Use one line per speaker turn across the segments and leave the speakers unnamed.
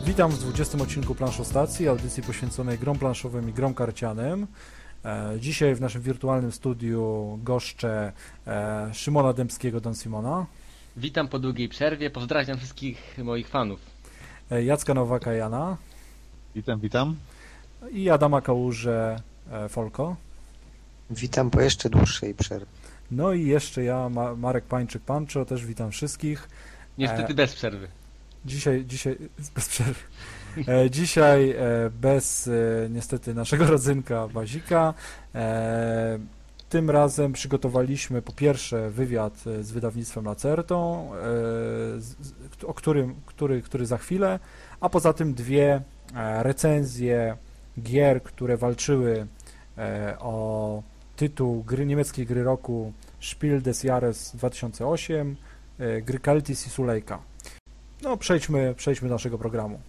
Witam w 20. odcinku Planszostacji, audycji poświęconej grom planszowym i grom karcianym. Dzisiaj w naszym wirtualnym studiu goszczę Szymona Dębskiego, Don Simona.
Witam po długiej przerwie, pozdrawiam wszystkich moich fanów.
Jacka Nowaka, Jana.
Witam.
I Adama Kałużę, Folko.
Witam po jeszcze dłuższej przerwie.
No i jeszcze ja, Marek Pańczyk, Pancho, też witam wszystkich.
Niestety bez przerwy.
Dzisiaj bez przerwy. Dzisiaj bez niestety naszego rodzynka Bazika. Tym razem przygotowaliśmy po pierwsze wywiad z wydawnictwem Lacertą, o który za chwilę, a poza tym dwie recenzje gier, które walczyły o tytuł niemieckiej gry roku Spiel des Jahres 2008, gry Celtis i Sulejka. No, przejdźmy do naszego programu.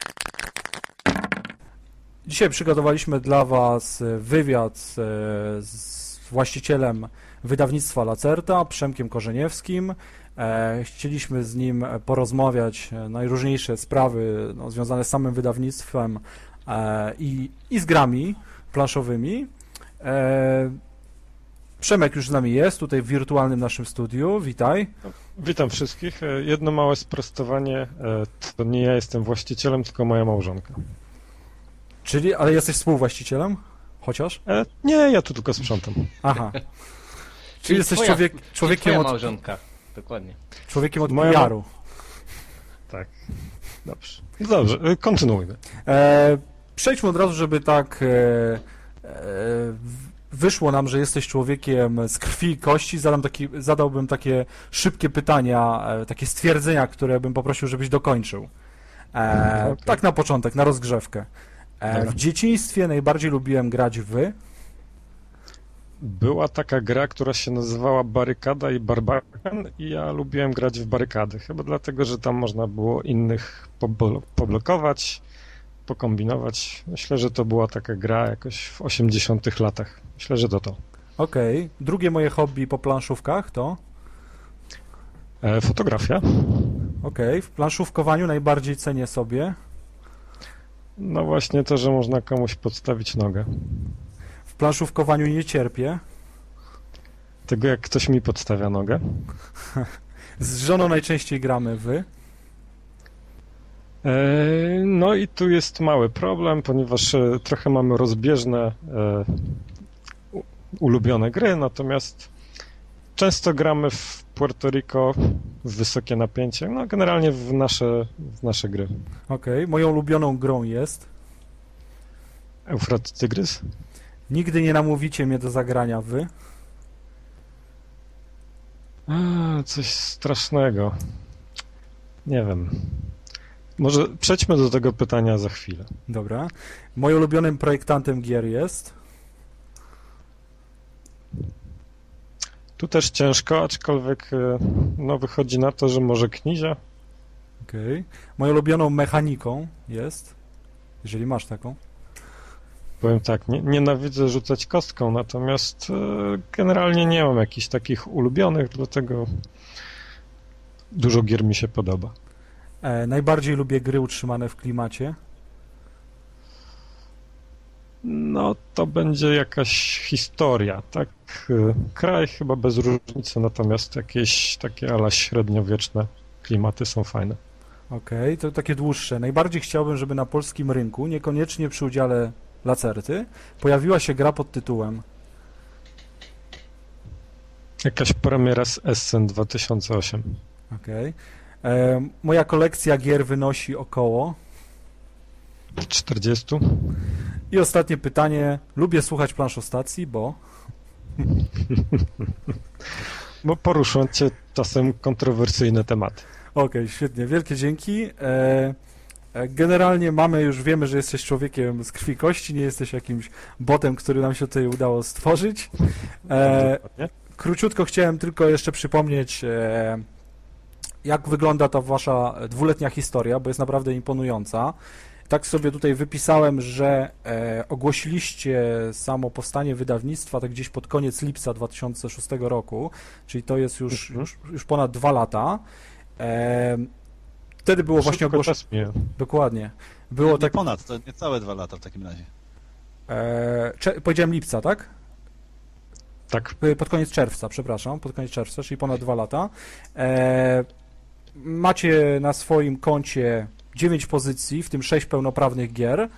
Dzisiaj przygotowaliśmy dla Was wywiad z właścicielem wydawnictwa Lacerta, Przemkiem Korzeniewskim. Chcieliśmy z nim porozmawiać najróżniejsze sprawy związane z samym wydawnictwem i z grami planszowymi. Przemek już z nami jest, tutaj w wirtualnym naszym studiu. Witaj.
Witam wszystkich. Jedno małe sprostowanie. To nie ja jestem właścicielem, tylko moja małżonka.
Ale jesteś współwłaścicielem? Chociaż?
Nie, ja tu tylko sprzątam.
Aha. Czyli jesteś człowiekiem
twoja
od...
małżonka. Dokładnie.
Człowiekiem od PR-u.
Tak. Dobrze, kontynuujmy.
Przejdźmy od razu, żeby tak wyszło nam, że jesteś człowiekiem z krwi i kości. Zadałbym takie szybkie pytania, takie stwierdzenia, które bym poprosił, żebyś dokończył.
Okay.
Tak na początek, na rozgrzewkę. W dzieciństwie najbardziej lubiłem grać w...
Była taka gra, która się nazywała Barykada i Barbakan i ja lubiłem grać w barykady. Chyba dlatego, że tam można było innych poblokować, pokombinować. Myślę, że to była taka gra jakoś w 80-tych latach. Myślę, że to.
Okej. Drugie moje hobby po planszówkach to?
Fotografia.
Okej. W planszówkowaniu najbardziej cenię sobie?
No właśnie to, że można komuś podstawić nogę.
W planszówkowaniu nie cierpię?
Tego, jak ktoś mi podstawia nogę.
Z żoną najczęściej gramy w?
No i tu jest mały problem, ponieważ trochę mamy rozbieżne ulubione gry, natomiast często gramy w Puerto Rico w wysokie napięcie, no generalnie w nasze gry.
Okej. Moją ulubioną grą jest?
Eufrat Tygrys?
Nigdy nie namówicie mnie do zagrania w?
Coś strasznego. Nie wiem. Może przejdźmy do tego pytania za chwilę.
Dobra. Moim ulubionym projektantem gier jest?
Tu też ciężko, aczkolwiek no, wychodzi na to, że może Knizia.
Okej. Moją ulubioną mechaniką jest? Jeżeli masz taką.
Powiem tak, nienawidzę rzucać kostką, natomiast generalnie nie mam jakichś takich ulubionych, dlatego dużo gier mi się podoba.
Najbardziej lubię gry utrzymane w klimacie.
No to będzie jakaś historia, tak? Kraj chyba bez różnicy, natomiast jakieś takie ala średniowieczne klimaty są fajne.
Okej, to takie dłuższe. Najbardziej chciałbym, żeby na polskim rynku, niekoniecznie przy udziale Lacerty, pojawiła się gra pod tytułem...
Jakaś premiera z Essen 2008.
Okej. Moja kolekcja gier wynosi około...
40.
I ostatnie pytanie. Lubię słuchać Planszostacji, bo...
Bo poruszacie czasem kontrowersyjne tematy.
Okej, świetnie. Wielkie dzięki. Generalnie wiemy, że jesteś człowiekiem z krwi i kości, nie jesteś jakimś botem, który nam się tutaj udało stworzyć. Króciutko chciałem tylko jeszcze przypomnieć, jak wygląda ta wasza dwuletnia historia, bo jest naprawdę imponująca. Tak sobie tutaj wypisałem, że ogłosiliście samo powstanie wydawnictwa tak gdzieś pod koniec lipca 2006 roku, czyli to jest już ponad 2 lata. wtedy było właśnie
Szybko
ogłoszone.
czas mija.
Dokładnie. Było
Nie
tak.
ponad, to niecałe 2 lata w takim razie.
Powiedziałem lipca, tak?
Tak.
Pod koniec czerwca, przepraszam, pod koniec czerwca, czyli ponad 2 lata. Macie na swoim koncie 9 pozycji, w tym 6 pełnoprawnych gier,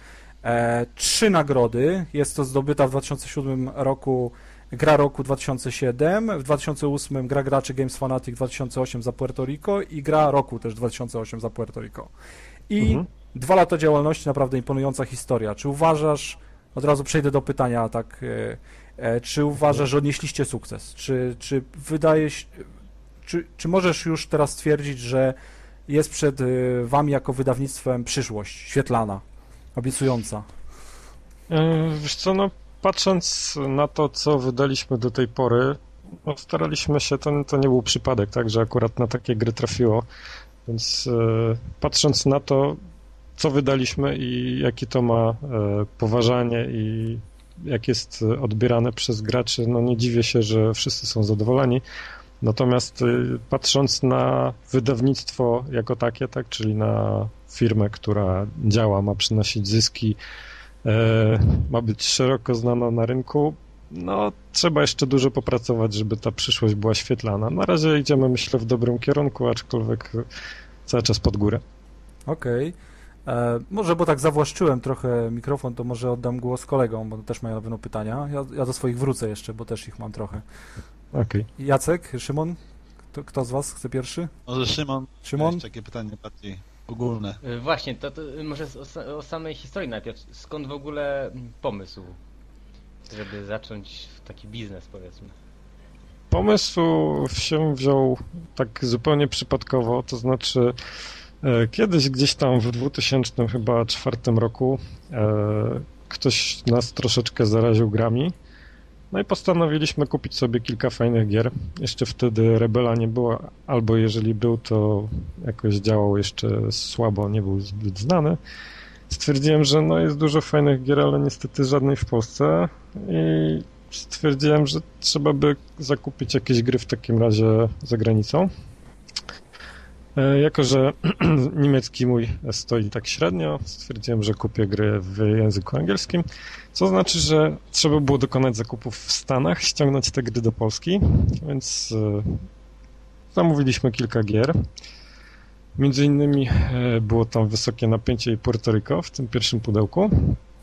3 nagrody. Jest to zdobyta w 2007 roku gra roku 2007, w 2008 gra graczy Games Fanatic 2008 za Puerto Rico i gra roku też 2008 za Puerto Rico. I 2 lata działalności, naprawdę imponująca historia. Czy uważasz, od razu przejdę do pytania, tak, czy uważasz, że odnieśliście sukces? Czy wydaje się, czy możesz już teraz stwierdzić, że jest przed wami jako wydawnictwem przyszłość świetlana, obiecująca?
Wiesz co, no patrząc na to, co wydaliśmy do tej pory, no, staraliśmy się, to nie był przypadek, tak, że akurat na takie gry trafiło, więc patrząc na to, co wydaliśmy i jakie to ma poważanie i jak jest odbierane przez graczy, no nie dziwię się, że wszyscy są zadowoleni. Natomiast patrząc na wydawnictwo jako takie, tak, czyli na firmę, która działa, ma przynosić zyski, ma być szeroko znana na rynku, no trzeba jeszcze dużo popracować, żeby ta przyszłość była świetlana. Na razie idziemy, myślę, w dobrym kierunku, aczkolwiek cały czas pod górę.
Okej. Może, bo tak zawłaszczyłem trochę mikrofon, to może oddam głos kolegom, bo też mają na pewno pytania. Ja do swoich wrócę jeszcze, bo też ich mam trochę.
Okej.
Jacek, Szymon? Kto z was chce pierwszy?
Może Szymon?
Szymon?
Jeszcze takie pytanie bardziej ogólne.
Właśnie, to może o samej historii najpierw. Skąd w ogóle pomysł, żeby zacząć taki biznes, powiedzmy?
Pomysł się wziął tak zupełnie przypadkowo, to znaczy kiedyś gdzieś tam w 2004 roku ktoś nas troszeczkę zaraził grami, no i postanowiliśmy kupić sobie kilka fajnych gier. Jeszcze wtedy Rebela nie było, albo jeżeli był, to jakoś działał jeszcze słabo, nie był zbyt znany. Stwierdziłem, że no jest dużo fajnych gier, ale niestety żadnej w Polsce i stwierdziłem, że trzeba by zakupić jakieś gry w takim razie za granicą. Jako że niemiecki mój stoi tak średnio, stwierdziłem, że kupię gry w języku angielskim, co znaczy, że trzeba było dokonać zakupów w Stanach, ściągnąć te gry do Polski, więc zamówiliśmy kilka gier. Między innymi było tam Wysokie Napięcie i Puerto Rico w tym pierwszym pudełku.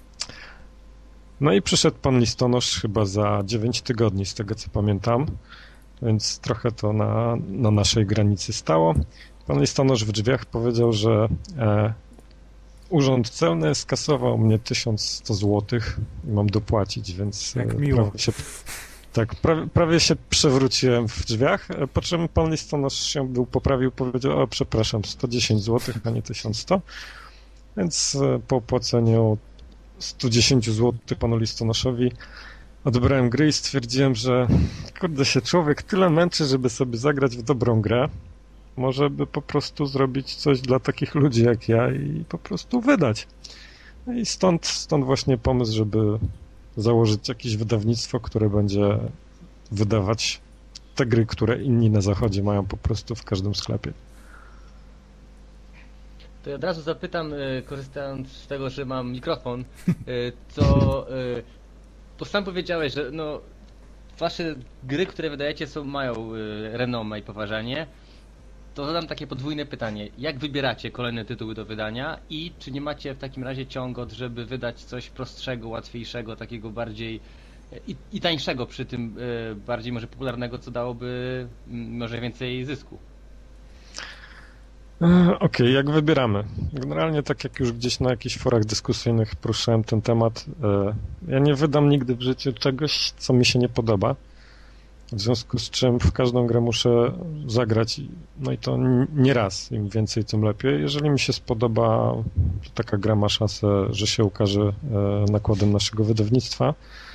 No i przyszedł pan listonosz chyba za 9 tygodni, z tego co pamiętam, więc trochę to na naszej granicy stało. Pan listonosz w drzwiach powiedział, że urząd celny skasował mnie 1100 zł i mam dopłacić, więc
Jak miło.
prawie się przewróciłem w drzwiach, po czym pan listonosz się poprawił, powiedział, o przepraszam, 110 zł, a nie 1100, więc po opłaceniu 110 zł panu listonoszowi odebrałem gry i stwierdziłem, że kurde się człowiek tyle męczy, żeby sobie zagrać w dobrą grę, może by po prostu zrobić coś dla takich ludzi jak ja i po prostu wydać. No i stąd właśnie pomysł, żeby założyć jakieś wydawnictwo, które będzie wydawać te gry, które inni na zachodzie mają po prostu w każdym sklepie.
To ja od razu zapytam, korzystając z tego, że mam mikrofon, bo sam powiedziałeś, że no, wasze gry, które wydajecie, mają renomę i poważanie. To zadam takie podwójne pytanie. Jak wybieracie kolejne tytuły do wydania i czy nie macie w takim razie ciągot, żeby wydać coś prostszego, łatwiejszego, takiego bardziej i tańszego przy tym, bardziej może popularnego, co dałoby może więcej zysku?
Okej, jak wybieramy? Generalnie tak jak już gdzieś na jakichś forach dyskusyjnych poruszałem ten temat, ja nie wydam nigdy w życiu czegoś, co mi się nie podoba. W związku z czym w każdą grę muszę zagrać, no i to nie raz, im więcej, tym lepiej. Jeżeli mi się spodoba, to taka gra ma szansę, że się ukaże nakładem naszego wydawnictwa.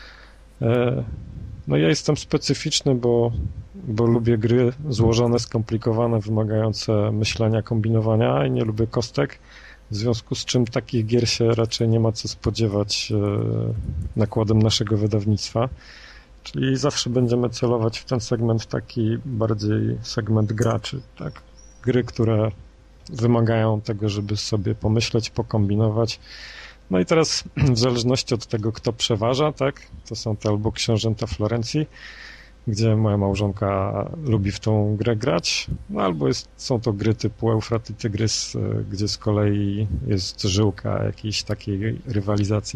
No ja jestem specyficzny, bo lubię gry złożone, skomplikowane, wymagające myślenia, kombinowania i nie lubię kostek, w związku z czym takich gier się raczej nie ma co spodziewać nakładem naszego wydawnictwa. Czyli zawsze będziemy celować w ten segment taki bardziej segment graczy, tak? Gry, które wymagają tego, żeby sobie pomyśleć, pokombinować. No i teraz w zależności od tego, kto przeważa, tak, to są te albo książęta Florencji, gdzie moja małżonka lubi w tą grę grać, no albo są to gry typu Eufrat i Tygrys, gdzie z kolei jest żyłka jakiejś takiej rywalizacji.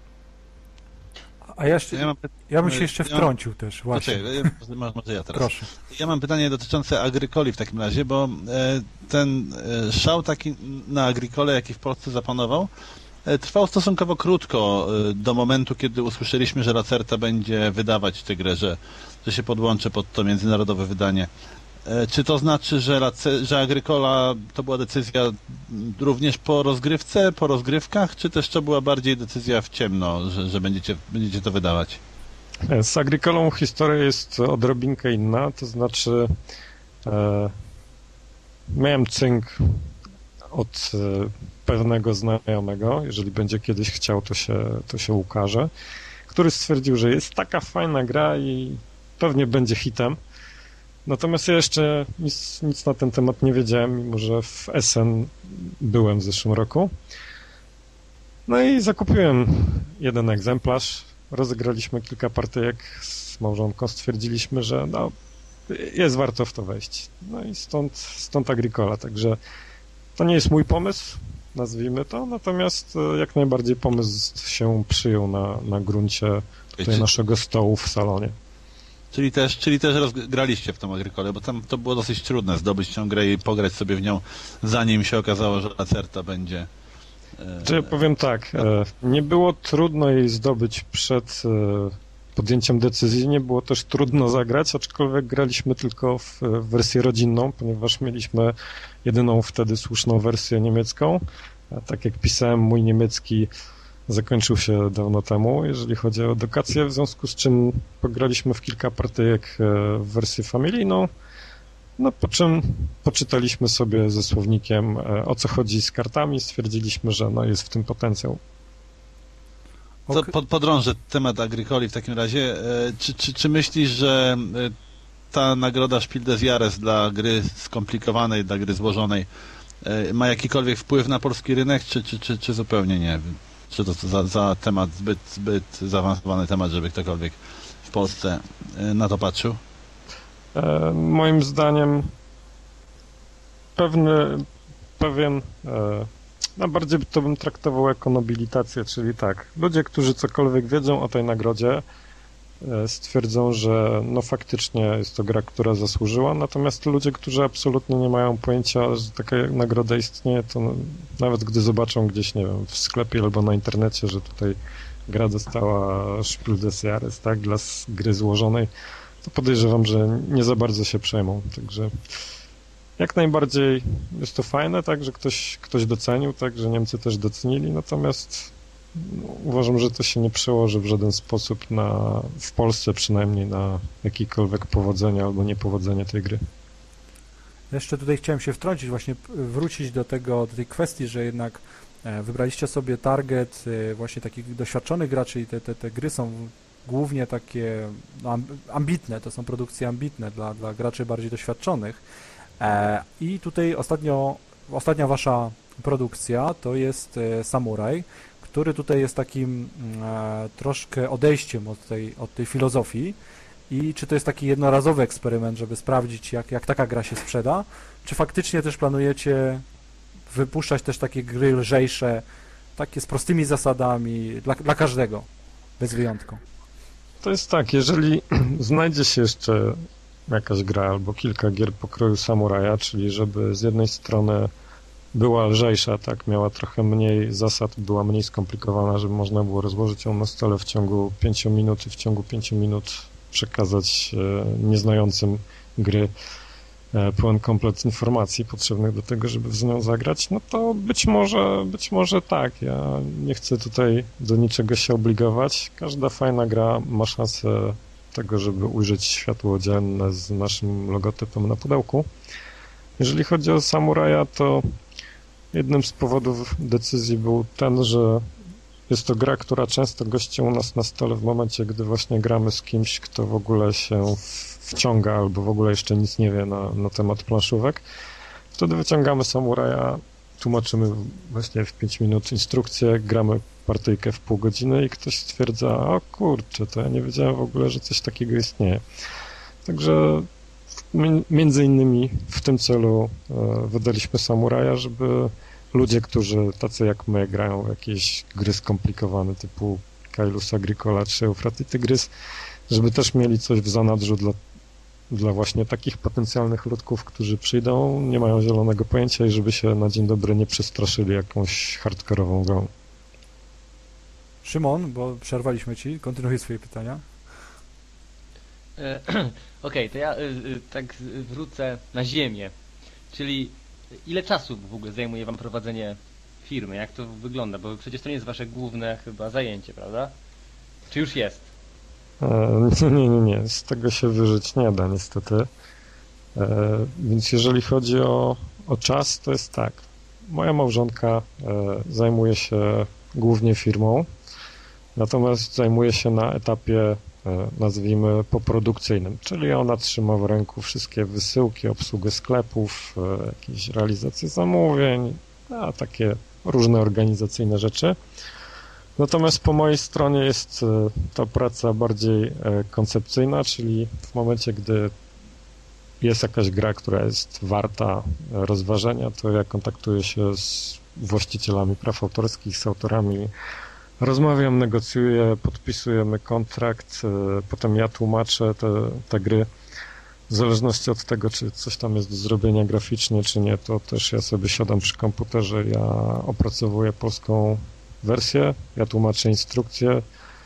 A ja bym się jeszcze wtrącił też, właśnie.
Może ja teraz.
Proszę.
Ja mam pytanie dotyczące Agricoli w takim razie, bo ten szał taki na Agricole, jaki w Polsce zapanował, trwał stosunkowo krótko, do momentu, kiedy usłyszeliśmy, że Lacerta będzie wydawać tę grę, że się podłączy pod to międzynarodowe wydanie. Czy to znaczy, że Agricola to była decyzja również po rozgrywce, po rozgrywkach, czy też to była bardziej decyzja w ciemno, że będziecie to wydawać?
Z Agricolą historia jest odrobinkę inna, to znaczy miałem cynk od pewnego znajomego, jeżeli będzie kiedyś chciał, to się ukaże, który stwierdził, że jest taka fajna gra i pewnie będzie hitem. Natomiast ja jeszcze nic na ten temat nie wiedziałem, mimo że w Essen byłem w zeszłym roku. No i zakupiłem jeden egzemplarz, rozegraliśmy kilka partyjek z małżonką, stwierdziliśmy, że no, jest warto w to wejść. No i stąd Agricola, także to nie jest mój pomysł, nazwijmy to, natomiast jak najbardziej pomysł się przyjął na gruncie tutaj naszego stołu w salonie.
Czyli też graliście w tą Agricolę, bo tam to było dosyć trudne zdobyć tę grę i pograć sobie w nią, zanim się okazało, że Lacerta będzie...
Czy powiem tak, nie było trudno jej zdobyć przed podjęciem decyzji, nie było też trudno zagrać, aczkolwiek graliśmy tylko w wersję rodzinną, ponieważ mieliśmy jedyną wtedy słuszną wersję niemiecką. A tak jak pisałem, mój niemiecki zakończył się dawno temu, jeżeli chodzi o edukację, w związku z czym pograliśmy w kilka partyjek w wersję familijną, no po czym poczytaliśmy sobie ze słownikiem, o co chodzi z kartami, stwierdziliśmy, że no jest w tym potencjał.
Podrążę temat Agricoli w takim razie. Czy myślisz, że ta nagroda Spiel des Jahres dla gry skomplikowanej, dla gry złożonej ma jakikolwiek wpływ na polski rynek, czy zupełnie nie? Czy to za temat zbyt zaawansowany temat, żeby ktokolwiek w Polsce na to patrzył?
Moim zdaniem pewien no bardziej to bym traktował jako nobilitację, czyli tak, ludzie, którzy cokolwiek wiedzą o tej nagrodzie, stwierdzą, że no faktycznie jest to gra, która zasłużyła, natomiast ludzie, którzy absolutnie nie mają pojęcia, że taka nagroda istnieje, to nawet gdy zobaczą gdzieś, nie wiem, w sklepie albo na internecie, że tutaj gra dostała Spiel des Jahres, tak, dla gry złożonej, to podejrzewam, że nie za bardzo się przejmą, także jak najbardziej jest to fajne, tak, że ktoś docenił, tak, że Niemcy też docenili, natomiast uważam, że to się nie przełoży w żaden sposób w Polsce przynajmniej na jakiekolwiek powodzenie albo niepowodzenie tej gry.
Jeszcze tutaj chciałem się wtrącić, właśnie wrócić do tej kwestii, że jednak wybraliście sobie target właśnie takich doświadczonych graczy i te gry są głównie takie no, ambitne, to są produkcje ambitne dla graczy bardziej doświadczonych. I tutaj ostatnia wasza produkcja to jest Samuraj, który tutaj jest takim troszkę odejściem od tej filozofii i czy to jest taki jednorazowy eksperyment, żeby sprawdzić, jak taka gra się sprzeda, czy faktycznie też planujecie wypuszczać też takie gry lżejsze, takie z prostymi zasadami dla każdego, bez wyjątku?
To jest tak, jeżeli znajdzie się jeszcze jakaś gra albo kilka gier pokroju Samuraja, czyli żeby z jednej strony była lżejsza, tak, miała trochę mniej zasad, była mniej skomplikowana, żeby można było rozłożyć ją na stole w ciągu 5 minut i w ciągu 5 minut przekazać nieznającym gry pełen komplet informacji potrzebnych do tego, żeby w nią zagrać, no to być może tak. Ja nie chcę tutaj do niczego się obligować. Każda fajna gra ma szansę tego, żeby ujrzeć światło dzienne z naszym logotypem na pudełku. Jeżeli chodzi o Samuraja, to jednym z powodów decyzji był ten, że jest to gra, która często gości u nas na stole w momencie, gdy właśnie gramy z kimś, kto w ogóle się wciąga albo w ogóle jeszcze nic nie wie na temat planszówek. wtedy wyciągamy samuraja, tłumaczymy właśnie w 5 minut instrukcję, gramy partyjkę w pół godziny i ktoś stwierdza, o kurczę, to ja nie wiedziałem w ogóle, że coś takiego istnieje. Także między innymi w tym celu wydaliśmy samuraja, żeby ludzie, którzy tacy jak my grają w jakieś gry skomplikowane typu Kailus Agricola czy Eufrat i Tygrys, żeby też mieli coś w zanadrzu dla właśnie takich potencjalnych ludków, którzy przyjdą, nie mają zielonego pojęcia i żeby się na dzień dobry nie przestraszyli jakąś hardkorową grą.
Szymon, bo przerwaliśmy ci, kontynuuj swoje pytania.
Okej, to ja tak wrócę na ziemię. Czyli ile czasu w ogóle zajmuje wam prowadzenie firmy? Jak to wygląda? Bo przecież to nie jest wasze główne chyba zajęcie, prawda? Czy już jest?
Nie. Z tego się wyżyć nie da niestety. Więc jeżeli chodzi o czas, to jest tak. Moja małżonka zajmuje się głównie firmą, natomiast zajmuje się na etapie, nazwijmy, poprodukcyjnym, czyli ona trzyma w ręku wszystkie wysyłki, obsługę sklepów, jakieś realizacje zamówień, a takie różne organizacyjne rzeczy. Natomiast po mojej stronie jest ta praca bardziej koncepcyjna, czyli w momencie, gdy jest jakaś gra, która jest warta rozważenia, to ja kontaktuję się z właścicielami praw autorskich, z autorami, rozmawiam, negocjuję, podpisujemy kontrakt, potem ja tłumaczę te gry. W zależności od tego, czy coś tam jest do zrobienia graficznie, czy nie, to też ja sobie siadam przy komputerze, ja opracowuję polską wersję, ja tłumaczę instrukcję.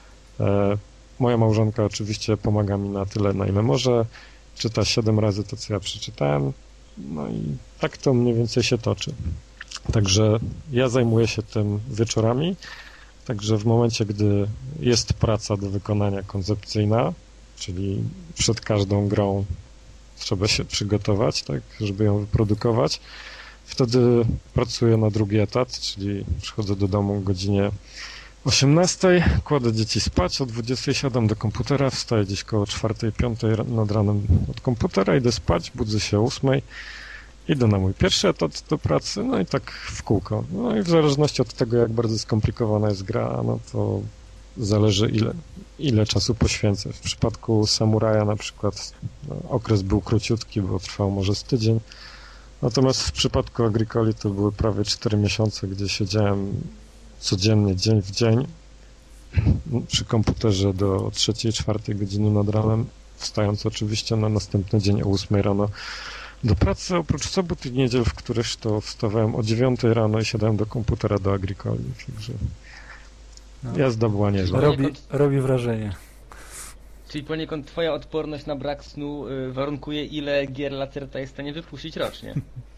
Moja małżonka oczywiście pomaga mi na tyle, na ile może. Czyta 7 razy to, co ja przeczytałem. No i tak to mniej więcej się toczy. Także ja zajmuję się tym wieczorami. Także w momencie, gdy jest praca do wykonania koncepcyjna, czyli przed każdą grą trzeba się przygotować, tak, żeby ją wyprodukować, wtedy pracuję na drugi etat, czyli przychodzę do domu o godzinie 18, kładę dzieci spać, o 20 siadam do komputera, wstaję gdzieś koło 4-5 nad ranem od komputera, idę spać, budzę się o 8, idę na mój pierwszy etat do pracy, no i tak w kółko. No i w zależności od tego, jak bardzo skomplikowana jest gra, no to zależy ile czasu poświęcę. W przypadku Samuraja na przykład okres był króciutki, bo trwał może z tydzień. Natomiast w przypadku Agricoli to były prawie 4 miesiące, gdzie siedziałem codziennie, dzień w dzień przy komputerze do 3-4 godziny nad ranem, wstając oczywiście na następny dzień o 8 rano do pracy, oprócz sobot i niedziel, w których to wstawałem o 9 rano i siadałem do komputera do Agricoli. Także jazda była niezła.
Robi wrażenie.
Czyli poniekąd twoja odporność na brak snu warunkuje, ile gier Lacerta jest w stanie wypuścić rocznie?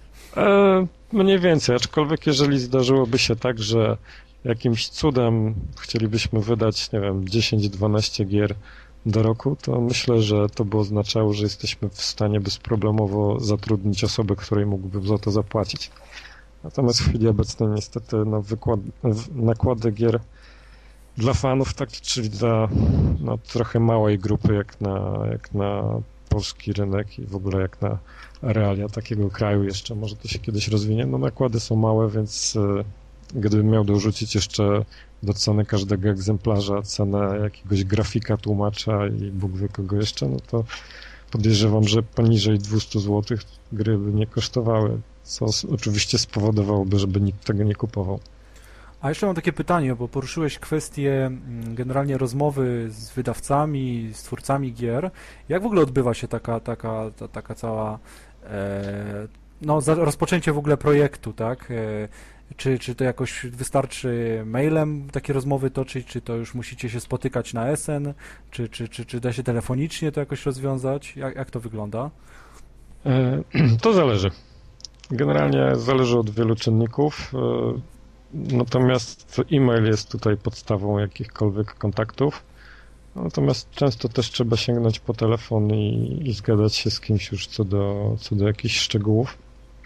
Mniej więcej, aczkolwiek jeżeli zdarzyłoby się tak, że jakimś cudem chcielibyśmy wydać, nie wiem, 10-12 gier do roku, to myślę, że to by oznaczało, że jesteśmy w stanie bezproblemowo zatrudnić osobę, której mógłbym za to zapłacić. Natomiast w chwili obecnej niestety nakłady gier dla fanów, tak, czyli dla trochę małej grupy, jak na polski rynek i w ogóle jak na realia takiego kraju jeszcze, może to się kiedyś rozwinie, nakłady są małe, więc gdybym miał dorzucić jeszcze do ceny każdego egzemplarza cenę jakiegoś grafika, tłumacza i Bóg wie kogo jeszcze, no to podejrzewam, że poniżej 200 zł gry by nie kosztowały, co oczywiście spowodowałoby, żeby nikt tego nie kupował.
A jeszcze mam takie pytanie, bo poruszyłeś kwestię generalnie rozmowy z wydawcami, z twórcami gier. Jak w ogóle odbywa się taka cała rozpoczęcie w ogóle projektu, tak? Czy to jakoś wystarczy mailem takie rozmowy toczyć, czy to już musicie się spotykać na SN, czy da się telefonicznie to jakoś rozwiązać? Jak to wygląda?
To zależy. Generalnie zależy od wielu czynników. Natomiast e-mail jest tutaj podstawą jakichkolwiek kontaktów. Natomiast często też trzeba sięgnąć po telefon i zgadać się z kimś już co do jakichś szczegółów.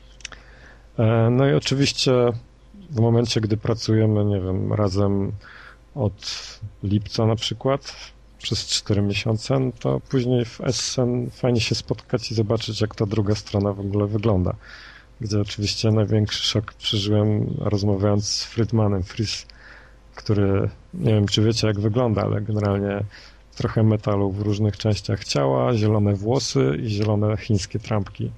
No i oczywiście w momencie, gdy pracujemy, nie wiem, razem od lipca na przykład przez 4 miesiące, no to później w SN fajnie się spotkać i zobaczyć, jak ta druga strona w ogóle wygląda. gdzie oczywiście największy szok przeżyłem rozmawiając z Friedmanem, który, nie wiem czy wiecie jak wygląda, ale generalnie trochę metalu w różnych częściach ciała, zielone włosy i zielone chińskie trampki.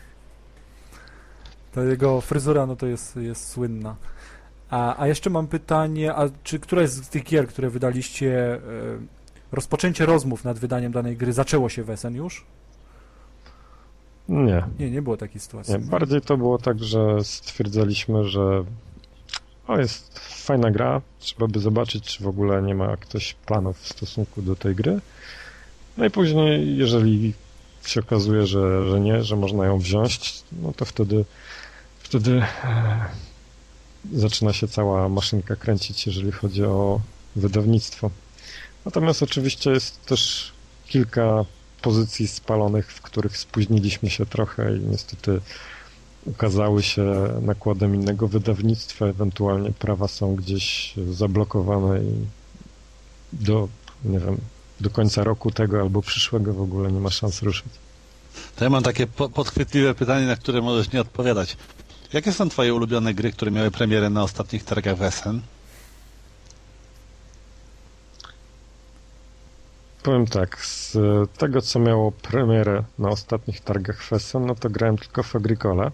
Ta jego fryzura, no to jest słynna. A jeszcze mam pytanie, a czy któraś z tych gier, które wydaliście, rozpoczęcie rozmów nad wydaniem danej gry zaczęło się w Essen już?
Nie.
Nie było takiej sytuacji.
Nie, bardziej to było tak, że stwierdzaliśmy, że jest fajna gra, trzeba by zobaczyć, czy w ogóle nie ma ktoś planów w stosunku do tej gry. No i później, jeżeli się okazuje, że nie, że można ją wziąć, no to wtedy zaczyna się cała maszynka kręcić, jeżeli chodzi o wydawnictwo. Natomiast oczywiście jest też kilka pozycji spalonych, w których spóźniliśmy się trochę i niestety ukazały się nakładem innego wydawnictwa, ewentualnie prawa są gdzieś zablokowane i do końca roku tego albo przyszłego w ogóle nie ma szans ruszyć.
To ja mam takie podchwytliwe pytanie, na które możesz nie odpowiadać. Jakie są twoje ulubione gry, które miały premierę na ostatnich targach w Essen?
Powiem tak, z tego co miało premierę na ostatnich targach w Essen, no to grałem tylko w Agricole.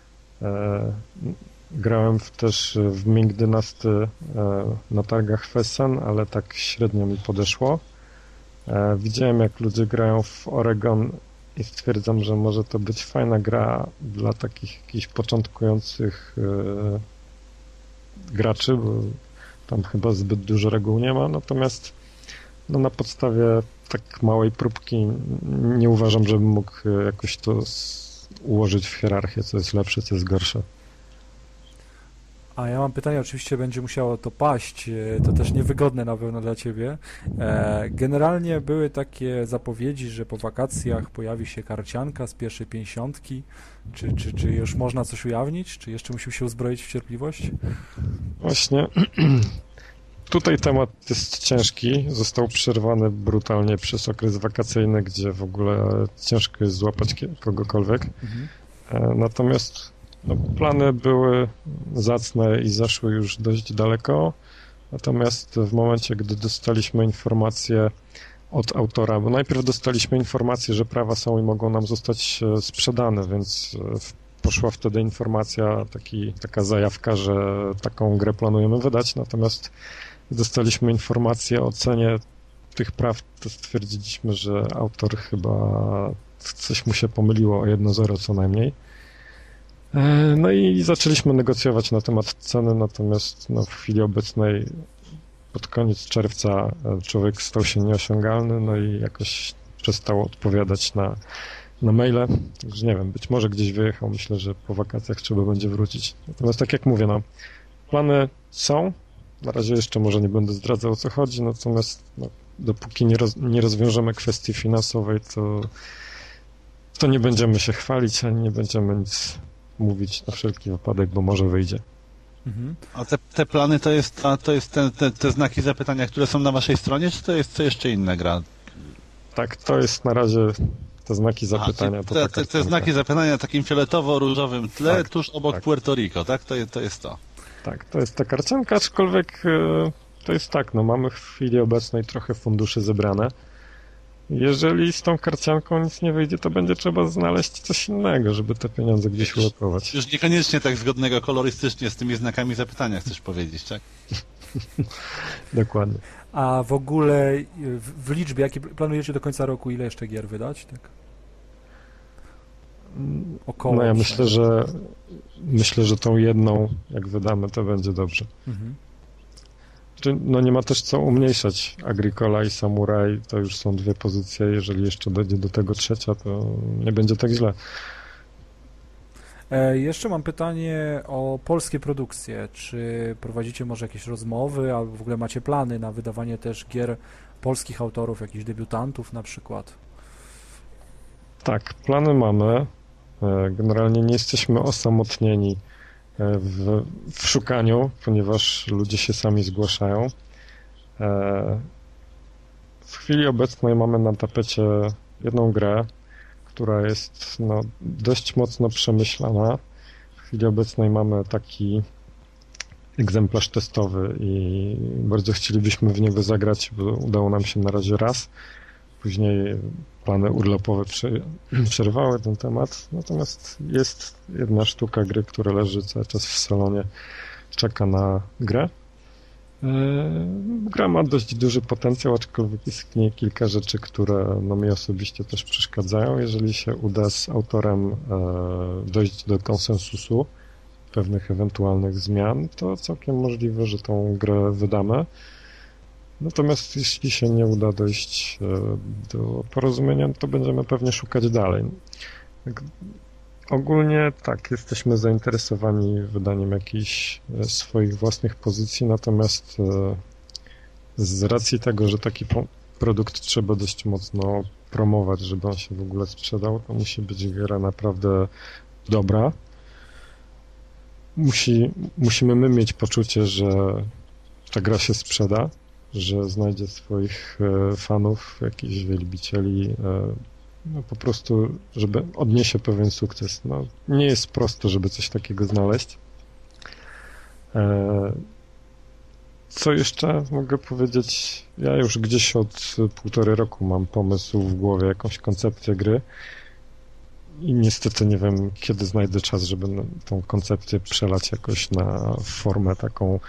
Grałem też w Ming Dynasty na targach w Essen, ale tak średnio mi podeszło. Widziałem jak ludzie grają w Oregon i stwierdzam, że może to być fajna gra dla takich jakichś początkujących graczy, bo tam chyba zbyt dużo reguł nie ma, natomiast na podstawie tak małej próbki nie uważam, żebym mógł jakoś to ułożyć w hierarchię, co jest lepsze, co jest gorsze.
A ja mam pytanie, oczywiście będzie musiało to paść, to też niewygodne na pewno dla Ciebie. Generalnie były takie zapowiedzi, że po wakacjach pojawi się karcianka z pierwszej 50. Czy już można coś ujawnić? Czy jeszcze musimy się uzbroić w cierpliwość?
Właśnie tutaj temat jest ciężki, został przerwany brutalnie przez okres wakacyjny, gdzie w ogóle ciężko jest złapać kogokolwiek. Natomiast plany były zacne i zaszły już dość daleko, natomiast w momencie, gdy dostaliśmy informację od autora, bo najpierw dostaliśmy informację, że prawa są i mogą nam zostać sprzedane, więc poszła wtedy informacja, taka zajawka, że taką grę planujemy wydać, natomiast dostaliśmy informację o cenie tych praw, to stwierdziliśmy, że autor chyba coś mu się pomyliło o 1-0 co najmniej. No i zaczęliśmy negocjować na temat ceny, natomiast w chwili obecnej pod koniec czerwca człowiek stał się nieosiągalny, no i jakoś przestał odpowiadać na maile. Także nie wiem, być może gdzieś wyjechał, myślę, że po wakacjach trzeba będzie wrócić. Natomiast tak jak mówię, plany są, na razie jeszcze może nie będę zdradzał o co chodzi, natomiast dopóki nie rozwiążemy kwestii finansowej, to nie będziemy się chwalić, ani nie będziemy nic mówić na wszelki wypadek, bo może wyjdzie.
A te plany to jest te znaki zapytania, które są na waszej stronie, czy to jest co jeszcze inna gra?
Tak, to jest na razie te znaki zapytania.
Te znaki zapytania na takim fioletowo-różowym tle,
tak,
tuż obok
tak.
Puerto Rico, tak? To jest to.
Tak, to jest ta karcianka, aczkolwiek to jest tak, mamy w chwili obecnej trochę funduszy zebrane. Jeżeli z tą karcianką nic nie wyjdzie, to będzie trzeba znaleźć coś innego, żeby te pieniądze gdzieś ulokować.
Już niekoniecznie tak zgodnego kolorystycznie z tymi znakami zapytania, chcesz powiedzieć, tak?
Dokładnie.
A w ogóle w liczbie, jakie planujecie do końca roku, ile jeszcze gier wydać? Tak? Około.
Ja myślę, że tą jedną, jak wydamy, to będzie dobrze. Nie ma też co umniejszać. Agricola i Samurai to już są dwie pozycje. Jeżeli jeszcze dojdzie do tego trzecia, to nie będzie tak źle.
Jeszcze mam pytanie o polskie produkcje. Czy prowadzicie może jakieś rozmowy, albo w ogóle macie plany na wydawanie też gier polskich autorów, jakichś debiutantów na przykład?
Tak, plany mamy. Generalnie nie jesteśmy osamotnieni w szukaniu, ponieważ ludzie się sami zgłaszają. W chwili obecnej mamy na tapecie jedną grę, która jest dość mocno przemyślana chwili obecnej mamy taki egzemplarz testowy i bardzo chcielibyśmy w niego zagrać, bo udało nam się na razie raz. Później plany urlopowe przerwały ten temat, natomiast jest jedna sztuka gry, która leży cały czas w salonie, czeka na grę. Gra ma dość duży potencjał, aczkolwiek jest w niej kilka rzeczy, które no, mi osobiście też przeszkadzają. Jeżeli się uda z autorem dojść do konsensusu pewnych ewentualnych zmian, to całkiem możliwe, że tą grę wydamy. Natomiast jeśli się nie uda dojść do porozumienia, to będziemy pewnie szukać dalej. Ogólnie tak, jesteśmy zainteresowani wydaniem jakichś swoich własnych pozycji, natomiast z racji tego, że taki produkt trzeba dość mocno promować, żeby on się w ogóle sprzedał, to musi być gra naprawdę dobra. Musimy my mieć poczucie, że ta gra się sprzeda, że znajdzie swoich fanów, jakichś wielbicieli, no po prostu, żeby odniesie pewien sukces. No, nie jest prosto, żeby coś takiego znaleźć. Co jeszcze mogę powiedzieć? Ja już gdzieś od 1,5 roku mam pomysł w głowie, jakąś koncepcję gry i niestety nie wiem, kiedy znajdę czas, żeby tą koncepcję przelać jakoś na formę taką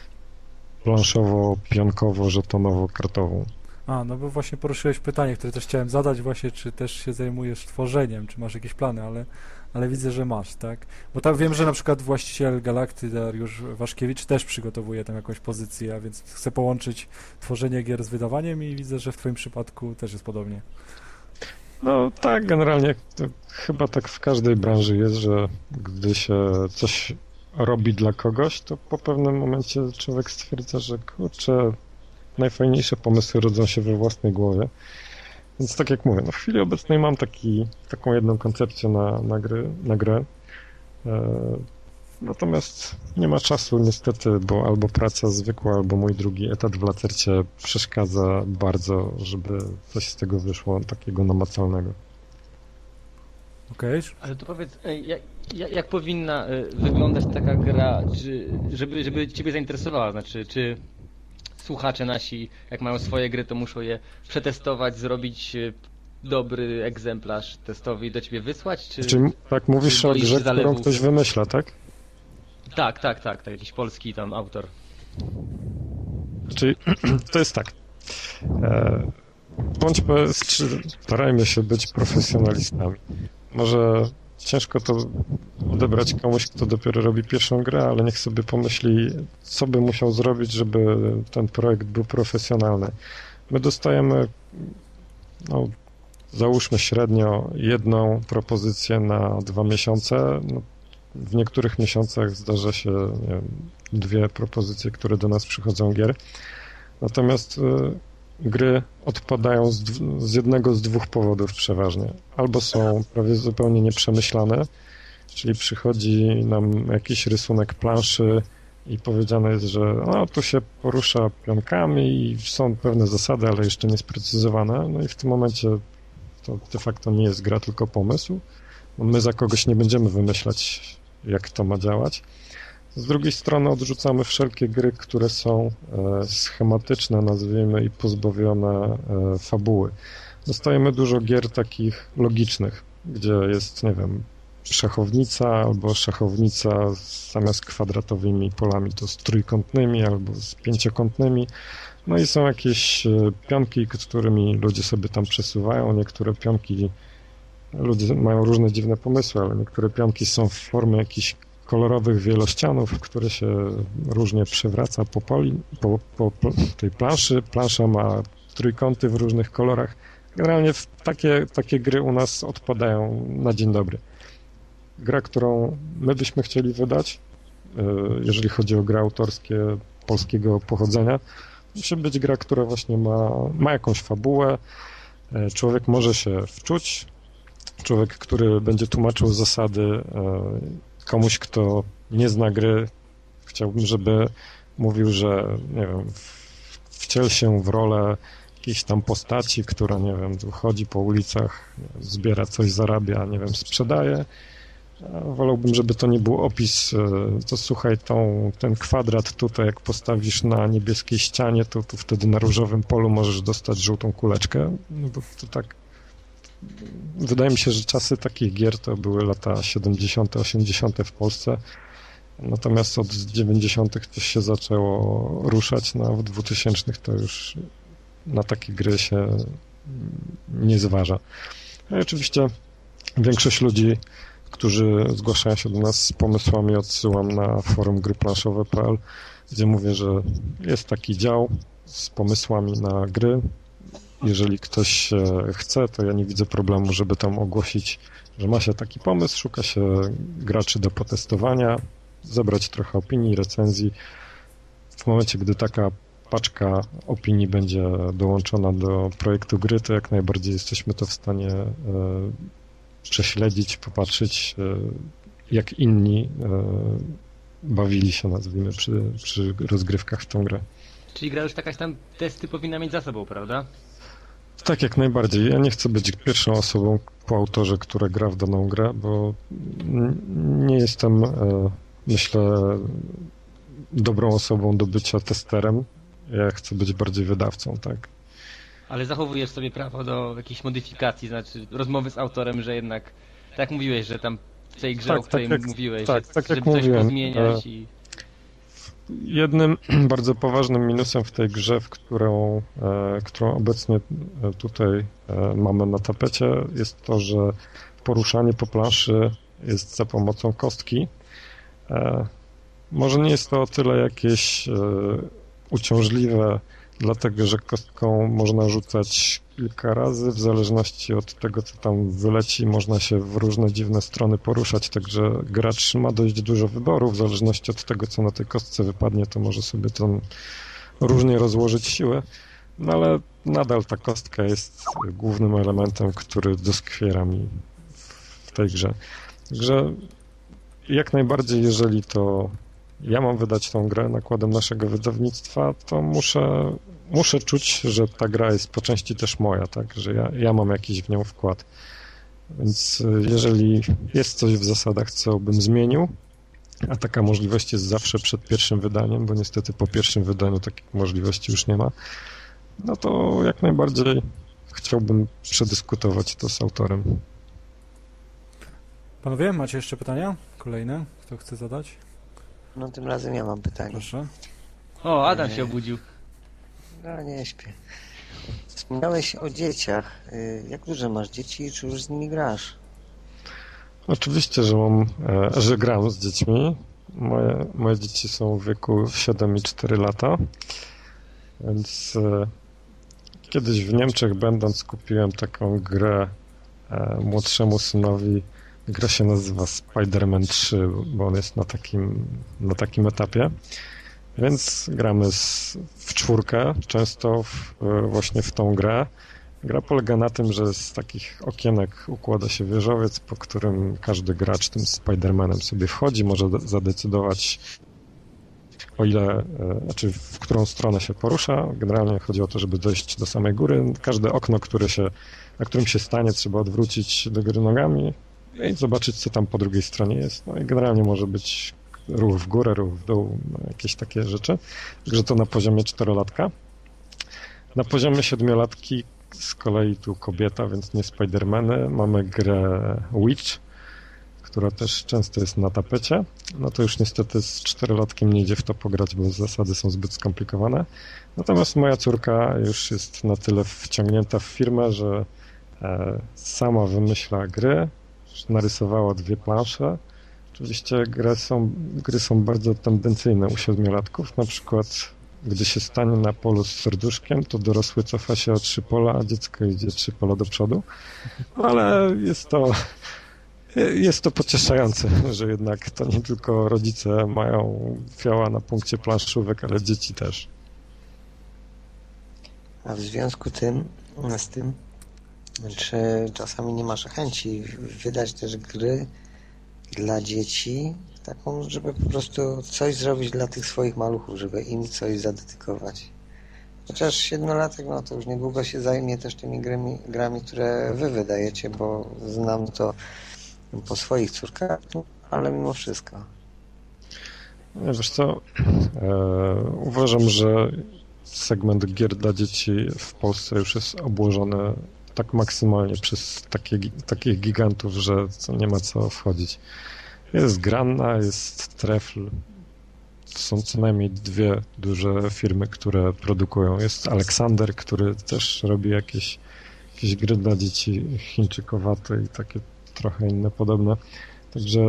planszowo-pionkowo-żetonowo-kartową.
No bo właśnie poruszyłeś pytanie, które też chciałem zadać właśnie, czy też się zajmujesz tworzeniem, czy masz jakieś plany, ale widzę, że masz, tak? Bo tam wiem, że na przykład właściciel Galakty, Dariusz Waszkiewicz, też przygotowuje tam jakąś pozycję, a więc chce połączyć tworzenie gier z wydawaniem i widzę, że w twoim przypadku też jest podobnie.
No tak, generalnie to chyba tak w każdej branży jest, że gdy się coś robi dla kogoś, to po pewnym momencie człowiek stwierdza, że kurczę, najfajniejsze pomysły rodzą się we własnej głowie. Więc tak jak mówię, no w chwili obecnej mam taką jedną koncepcję na grę. Natomiast nie ma czasu niestety, bo albo praca zwykła, albo mój drugi etat w Lacercie przeszkadza bardzo, żeby coś z tego wyszło takiego namacalnego.
Okej.
Ale to powiedz, jak powinna wyglądać taka gra, żeby ciebie zainteresowała? Znaczy, czy słuchacze nasi, jak mają swoje gry, to muszą je przetestować, zrobić dobry egzemplarz testowy i do ciebie wysłać?
Czy tak mówisz o grze, którą ktoś wymyśla, tak?
Tak, jakiś polski tam autor.
Czyli to jest tak. Starajmy się być profesjonalistami. Może ciężko to odebrać komuś, kto dopiero robi pierwszą grę, ale niech sobie pomyśli, co by musiał zrobić, żeby ten projekt był profesjonalny. My dostajemy, no, załóżmy średnio jedną propozycję na 2 miesiące. No, w niektórych miesiącach zdarza się, nie wiem, 2 propozycje, które do nas przychodzą gier. Natomiast gry odpadają z jednego z 2 powodów przeważnie. Albo są prawie zupełnie nieprzemyślane, czyli przychodzi nam jakiś rysunek planszy i powiedziane jest, że no, tu się porusza pionkami i są pewne zasady, ale jeszcze nie sprecyzowane. No i w tym momencie to de facto nie jest gra, tylko pomysł. My za kogoś nie będziemy wymyślać, jak to ma działać. Z drugiej strony odrzucamy wszelkie gry, które są schematyczne, nazwijmy, i pozbawione fabuły. Dostajemy dużo gier takich logicznych, gdzie jest, nie wiem, szachownica albo szachownica zamiast kwadratowymi polami to z trójkątnymi albo z pięciokątnymi. No i są jakieś pionki, którymi ludzie sobie tam przesuwają. Niektóre pionki, ludzie mają różne dziwne pomysły, ale niektóre pionki są w formie jakichś kolorowych wielościanów, które się różnie przewraca po tej planszy. Plansza ma trójkąty w różnych kolorach. Generalnie takie gry u nas odpadają na dzień dobry. Gra, którą my byśmy chcieli wydać, jeżeli chodzi o gry autorskie polskiego pochodzenia, musi być gra, która właśnie ma jakąś fabułę, człowiek może się wczuć, człowiek, który będzie tłumaczył zasady komuś, kto nie zna gry, chciałbym, żeby mówił, że nie wiem, wciel się w rolę jakiejś tam postaci, która, nie wiem, chodzi po ulicach, zbiera coś, zarabia, nie wiem, sprzedaje. Wolałbym, żeby to nie był opis, to słuchaj, ten kwadrat tutaj, jak postawisz na niebieskiej ścianie, to wtedy na różowym polu możesz dostać żółtą kuleczkę, no bo to tak. Wydaje mi się, że czasy takich gier to były lata 70., 80. w Polsce, natomiast od 90. to się zaczęło ruszać, no a w 2000 to już na takie gry się nie zważa. No i oczywiście większość ludzi, którzy zgłaszają się do nas z pomysłami, odsyłam na forum gryplanszowe.pl, gdzie mówię, że jest taki dział z pomysłami na gry. Jeżeli ktoś chce, to ja nie widzę problemu, żeby tam ogłosić, że ma się taki pomysł, szuka się graczy do potestowania, zebrać trochę opinii, recenzji. W momencie, gdy taka paczka opinii będzie dołączona do projektu gry, to jak najbardziej jesteśmy to w stanie prześledzić, popatrzeć, jak inni bawili się, nazwijmy, przy rozgrywkach w tą grę.
Czyli gra już jakaś tam testy powinna mieć za sobą, prawda?
Tak, jak najbardziej. Ja nie chcę być pierwszą osobą po autorze, która gra w daną grę, bo nie jestem, myślę, dobrą osobą do bycia testerem. Ja chcę być bardziej wydawcą, tak.
Ale zachowujesz sobie prawo do jakichś modyfikacji, znaczy rozmowy z autorem, że jednak, tak jak mówiłeś, że tam w tej grze, o której mówiłeś, żeby coś pozmieniać i...
Jednym bardzo poważnym minusem w tej grze, którą obecnie tutaj mamy na tapecie, jest to, że poruszanie po planszy jest za pomocą kostki. Może nie jest to o tyle jakieś uciążliwe, dlatego że kostką można rzucać kilka razy, w zależności od tego, co tam wyleci, można się w różne dziwne strony poruszać, także gracz ma dość dużo wyboru, w zależności od tego, co na tej kostce wypadnie, to może sobie tam różnie rozłożyć siłę, no ale nadal ta kostka jest głównym elementem, który doskwiera mi w tej grze. Także jak najbardziej, jeżeli to ja mam wydać tą grę nakładem naszego wydawnictwa, to muszę czuć, że ta gra jest po części też moja, tak, że ja mam jakiś w nią wkład. Więc jeżeli jest coś w zasadach, co bym zmienił, a taka możliwość jest zawsze przed pierwszym wydaniem, bo niestety po pierwszym wydaniu takich możliwości już nie ma, no to jak najbardziej chciałbym przedyskutować to z autorem.
Panowie, macie jeszcze pytania? Kolejne? Kto chce zadać?
No tym razem ja mam pytanie.
Proszę.
O, Adam się obudził.
No nie śpię. Wspomniałeś o dzieciach. Jak duże masz dzieci i czy już z nimi grasz?
Oczywiście, że gram z dziećmi. Moje dzieci są w wieku 7 i 4 lata, więc kiedyś w Niemczech będąc kupiłem taką grę młodszemu synowi. Gra się nazywa Spider-Man 3, bo on jest na takim etapie. Więc gramy w czwórkę, często właśnie w tą grę. Gra polega na tym, że z takich okienek układa się wieżowiec, po którym każdy gracz tym Spider-Manem sobie wchodzi, może zadecydować znaczy w którą stronę się porusza. Generalnie chodzi o to, żeby dojść do samej góry. Każde okno, na którym się stanie, trzeba odwrócić do góry nogami i zobaczyć, co tam po drugiej stronie jest. No i generalnie może być ruch w górę, ruch w dół, no jakieś takie rzeczy. Także to na poziomie 4-latka. Na poziomie 7-latki z kolei tu kobieta, więc nie Spider-Many. Mamy grę Witch, która też często jest na tapecie. No to już niestety z 4-latkiem nie idzie w to pograć, bo zasady są zbyt skomplikowane. Natomiast moja córka już jest na tyle wciągnięta w firmę, że sama wymyśla gry, narysowała 2 plansze. Oczywiście gry są bardzo tendencyjne u 7-latków. Na przykład, gdy się stanie na polu z serduszkiem, to dorosły cofa się o 3 pola, a dziecko idzie 3 pola do przodu. Ale jest to pocieszające, że jednak to nie tylko rodzice mają fioła na punkcie planszówek, ale dzieci też.
A w związku z tym, czy czasami nie masz chęci wydać też gry dla dzieci, taką, żeby po prostu coś zrobić dla tych swoich maluchów, żeby im coś zadedykować? Chociaż 7-latek, no to już niedługo się zajmie też tymi grami, które wy wydajecie, bo znam to po swoich córkach, no, ale mimo wszystko.
Wiesz co, uważam, że segment gier dla dzieci w Polsce już jest obłożony tak maksymalnie przez takich gigantów, że nie ma co wchodzić. Jest Granna, jest Trefl. Są co najmniej 2 duże firmy, które produkują. Jest Aleksander, który też robi jakieś gry dla dzieci chińczykowate i takie trochę inne podobne. Także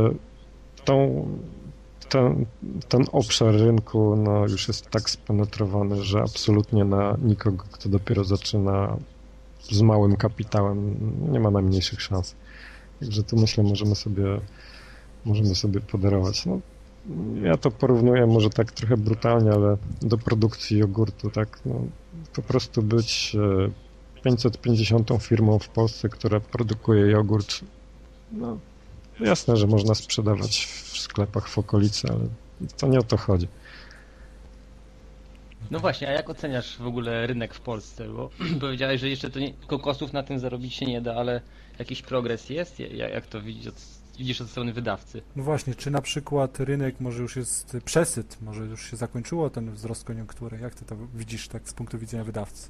ten obszar rynku no, już jest tak spenetrowany, że absolutnie na nikogo, kto dopiero zaczyna z małym kapitałem, nie ma najmniejszych szans. Także tu myślę, możemy sobie podarować. No, ja to porównuję może tak trochę brutalnie, ale do produkcji jogurtu, tak, no, po prostu być 550 firmą w Polsce, która produkuje jogurt, no jasne, że można sprzedawać w sklepach w okolicy, ale to nie o to chodzi.
No właśnie, a jak oceniasz w ogóle rynek w Polsce? Bo powiedziałeś, że jeszcze to kokosów na tym zarobić się nie da, ale jakiś progres jest? Jak to widzisz od strony wydawcy?
No właśnie, czy na przykład rynek może już jest przesyt, może już się zakończyło ten wzrost koniunktury? Jak ty to widzisz tak z punktu widzenia wydawcy?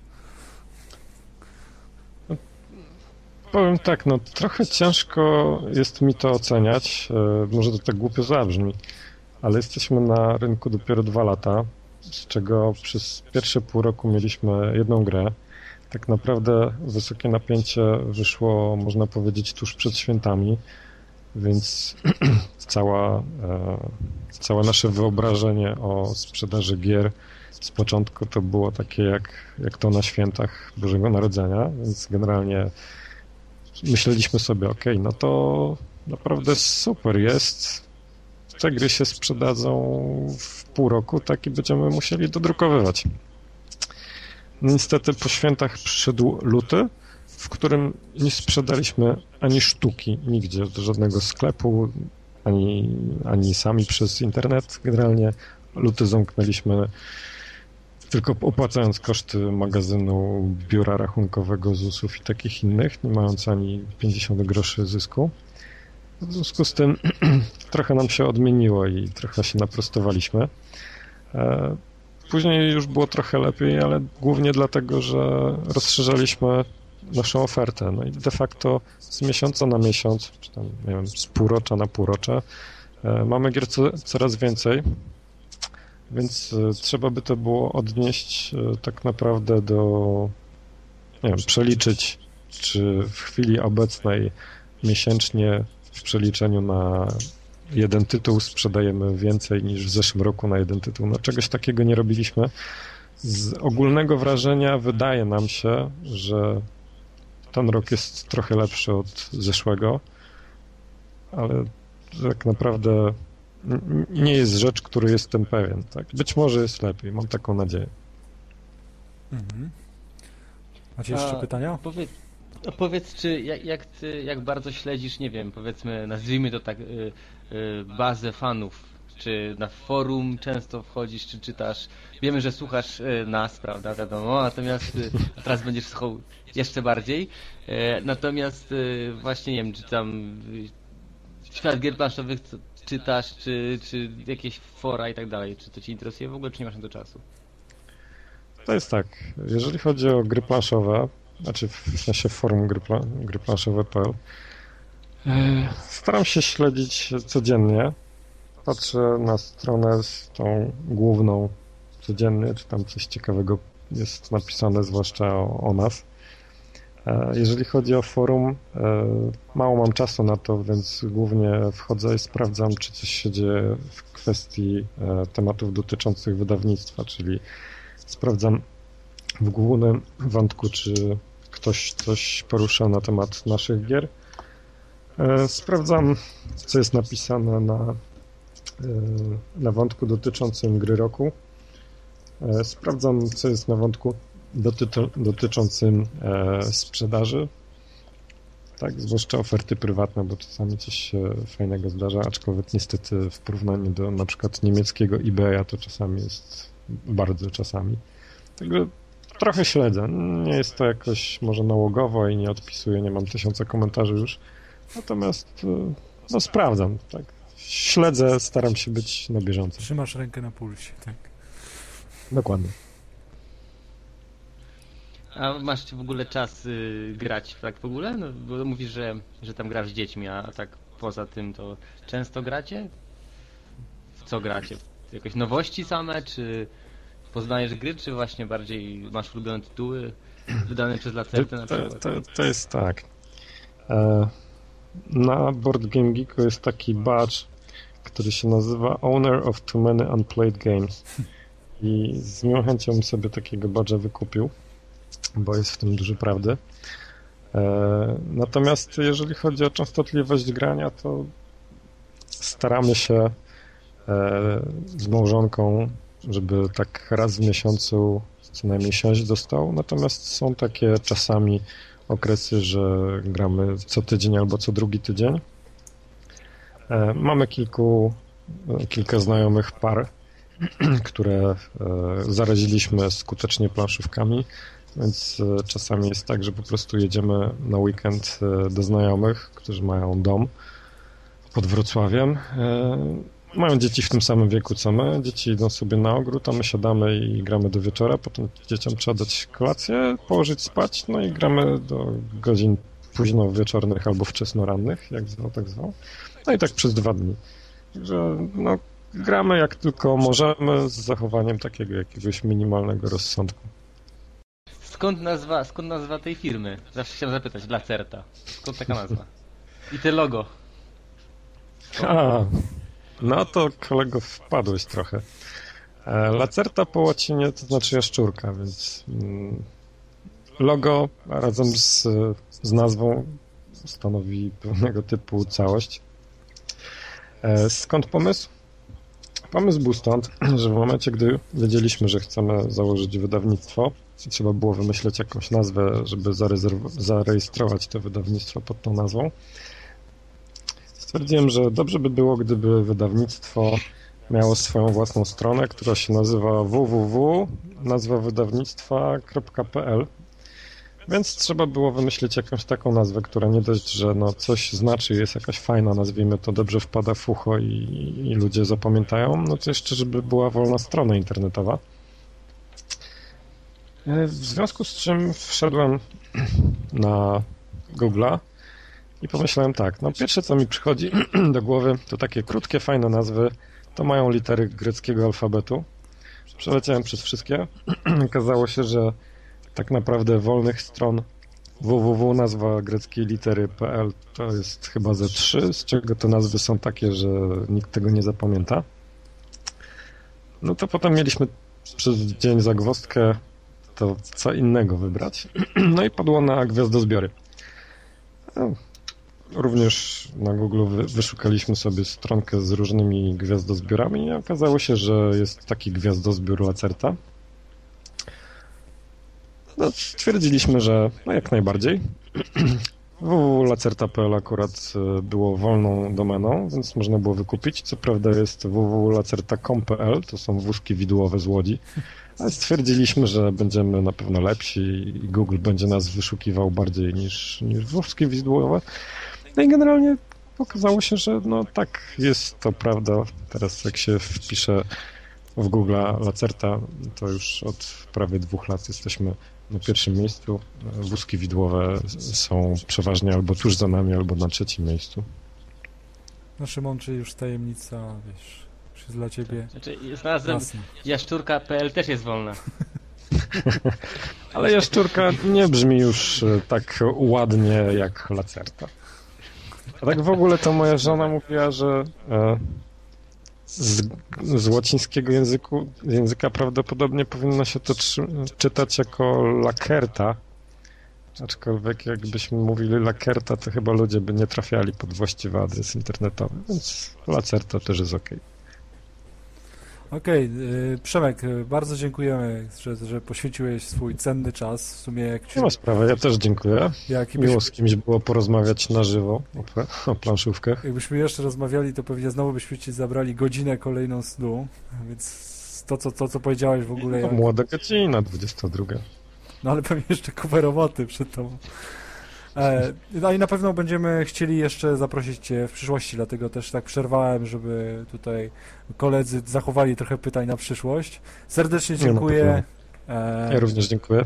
Powiem tak, no trochę ciężko jest mi to oceniać, może to tak głupio zabrzmi, ale jesteśmy na rynku dopiero 2 lata, z czego przez pierwsze pół roku mieliśmy 1 grę. Tak naprawdę wysokie napięcie wyszło, można powiedzieć, tuż przed świętami, więc całe nasze wyobrażenie o sprzedaży gier z początku to było takie jak to na świętach Bożego Narodzenia, więc generalnie myśleliśmy sobie, okej, no to naprawdę super jest, te gry się sprzedadzą w pół roku, tak i będziemy musieli dodrukowywać. Niestety po świętach przyszedł luty, w którym nie sprzedaliśmy ani sztuki nigdzie, do żadnego sklepu, ani sami przez internet. Generalnie luty zamknęliśmy tylko opłacając koszty magazynu, biura rachunkowego, ZUS-ów i takich innych, nie mając ani 50 groszy zysku. W związku z tym trochę nam się odmieniło i trochę się naprostowaliśmy. Później już było trochę lepiej, ale głównie dlatego, że rozszerzaliśmy naszą ofertę. No i de facto z miesiąca na miesiąc, czy tam, nie wiem, z półrocza na półrocze mamy gier coraz więcej, więc trzeba by to było odnieść tak naprawdę nie wiem, przeliczyć, czy w chwili obecnej miesięcznie w przeliczeniu na 1 tytuł sprzedajemy więcej niż w zeszłym roku na 1 tytuł. No czegoś takiego nie robiliśmy. Z ogólnego wrażenia wydaje nam się, że ten rok jest trochę lepszy od zeszłego, ale tak naprawdę nie jest rzecz, której jestem pewien. Tak? Być może jest lepiej, mam taką nadzieję.
Mhm. Macie jeszcze pytania?
Powiedz, czy jak bardzo śledzisz, nie wiem, powiedzmy, nazwijmy to tak, bazę fanów, czy na forum często wchodzisz, czy czytasz, wiemy, że słuchasz nas, prawda, wiadomo, natomiast teraz będziesz słuchał jeszcze bardziej, natomiast właśnie, nie wiem, czy tam świat gier planszowych czytasz, czy jakieś fora i tak dalej, czy to Cię interesuje w ogóle, czy nie masz na to czasu?
To jest tak, jeżeli chodzi o gry planszowe, znaczy w sensie forum gry planszowe.pl, staram się śledzić codziennie. Patrzę na stronę z tą główną codziennie, czy tam coś ciekawego jest napisane, zwłaszcza o nas. Jeżeli chodzi o forum, mało mam czasu na to, więc głównie wchodzę i sprawdzam, czy coś się dzieje w kwestii tematów dotyczących wydawnictwa, czyli sprawdzam w głównym wątku, czy ktoś coś porusza na temat naszych gier. Sprawdzam, co jest napisane na wątku dotyczącym gry roku. Sprawdzam, co jest na wątku dotyczącym sprzedaży. Tak, zwłaszcza oferty prywatne, bo czasami coś się fajnego zdarza, aczkolwiek niestety w porównaniu do na przykład niemieckiego eBaya to czasami jest bardzo czasami. Także trochę śledzę. Nie jest to jakoś może nałogowo i nie odpisuję, nie mam 1000 komentarzy już, Natomiast no sprawdzam, tak. Śledzę, staram się być na bieżąco.
Trzymasz rękę na pulsie, tak.
Dokładnie.
A masz w ogóle czas grać tak w ogóle? No, bo mówisz, że tam grasz z dziećmi, a tak poza tym to często gracie? W co gracie? Jakieś nowości same, czy poznajesz gry, czy właśnie bardziej masz ulubione tytuły wydane przez Lacertę na przykład?
To jest tak. Na Board Game Geeku jest taki badge, który się nazywa Owner of Too Many Unplayed Games. I z miłą chęcią bym sobie takiego badge'a wykupił, bo jest w tym dużo prawdy. Natomiast jeżeli chodzi o częstotliwość grania, to staramy się z małżonką, żeby tak raz w miesiącu co najmniej siąść do stołu. Natomiast są takie czasami okresy, że gramy co tydzień albo co drugi tydzień. Mamy kilka znajomych par, które zaraziliśmy skutecznie planszówkami, więc czasami jest tak, że po prostu jedziemy na weekend do znajomych, którzy mają dom pod Wrocławiem. Mają dzieci w tym samym wieku co my. Dzieci idą sobie na ogród, a my siadamy i gramy do wieczora. Potem dzieciom trzeba dać kolację, położyć spać, no i gramy do godzin późno wieczornych albo wczesno rannych, jak zwał, tak zwał. No i tak przez 2 dni. Także no, gramy jak tylko możemy z zachowaniem takiego jakiegoś minimalnego rozsądku.
Skąd nazwa tej firmy? Zawsze chciałem zapytać, Lacerta. Skąd taka nazwa? I te logo.
No to kolego wpadłeś trochę. Lacerta po łacinie to znaczy jaszczurka, więc logo razem z nazwą stanowi pewnego typu całość. Skąd pomysł? Pomysł był stąd, że w momencie, gdy wiedzieliśmy, że chcemy założyć wydawnictwo, trzeba było wymyśleć jakąś nazwę, żeby zarejestrować to wydawnictwo pod tą nazwą. Stwierdziłem, że dobrze by było, gdyby wydawnictwo miało swoją własną stronę, która się nazywa www.nazwawydawnictwa.pl. Więc trzeba było wymyślić jakąś taką nazwę, która nie dość, że no coś znaczy, jest jakaś fajna, nazwijmy to, dobrze wpada w ucho i ludzie zapamiętają, no to jeszcze, żeby była wolna strona internetowa. W związku z czym wszedłem na Google'a i pomyślałem tak, no pierwsze co mi przychodzi do głowy to takie krótkie, fajne nazwy, to mają litery greckiego alfabetu. Przeleciałem przez wszystkie. Okazało się, że tak naprawdę wolnych stron www nazwa greckiej litery.pl to jest chyba ze 3, z czego te nazwy są takie, że nikt tego nie zapamięta. No to potem mieliśmy przez dzień zagwozdkę to co innego wybrać. No i padło na gwiazdozbiory. No, również na Google wyszukaliśmy sobie stronkę z różnymi gwiazdozbiorami i okazało się, że jest taki gwiazdozbiór Lacerta. No, stwierdziliśmy, że no jak najbardziej. www.lacerta.pl akurat było wolną domeną, więc można było wykupić. Co prawda jest www.lacerta.com.pl, to są wózki widłowe z Łodzi, ale stwierdziliśmy, że będziemy na pewno lepsi i Google będzie nas wyszukiwał bardziej niż wózki widłowe. No i generalnie okazało się, że no tak, jest to prawda. Teraz jak się wpisze w Google Lacerta, to już od prawie 2 lat jesteśmy na pierwszym miejscu. Wózki widłowe są przeważnie albo tuż za nami, albo na 3. miejscu.
No Szymon, czy już tajemnica, wiesz, już jest dla ciebie
Znaczy, znalazłem jaszczurka.pl też jest wolna.
Ale jaszczurka nie brzmi już tak ładnie jak Lacerta. A tak w ogóle to moja żona mówiła, że z łacińskiego języka prawdopodobnie powinno się to czytać jako Lacerta, aczkolwiek jakbyśmy mówili Lacerta, to chyba ludzie by nie trafiali pod właściwy adres internetowy, więc Lacerta też jest okej.
Okej, Przemek, bardzo dziękujemy, że poświęciłeś swój cenny czas. W sumie jak
Nie ma sprawy, ja też dziękuję. Miło z kimś było porozmawiać na żywo o planszówkach.
Jakbyśmy jeszcze rozmawiali, to pewnie znowu byśmy ci zabrali godzinę kolejną snu, więc to co powiedziałeś w ogóle...
Młoda godzina, 22.
No ale pewnie jeszcze kupę roboty przed tobą. No i na pewno będziemy chcieli jeszcze zaprosić Cię w przyszłości, dlatego też tak przerwałem, żeby tutaj koledzy zachowali trochę pytań na przyszłość. Serdecznie dziękuję.
Ja również dziękuję.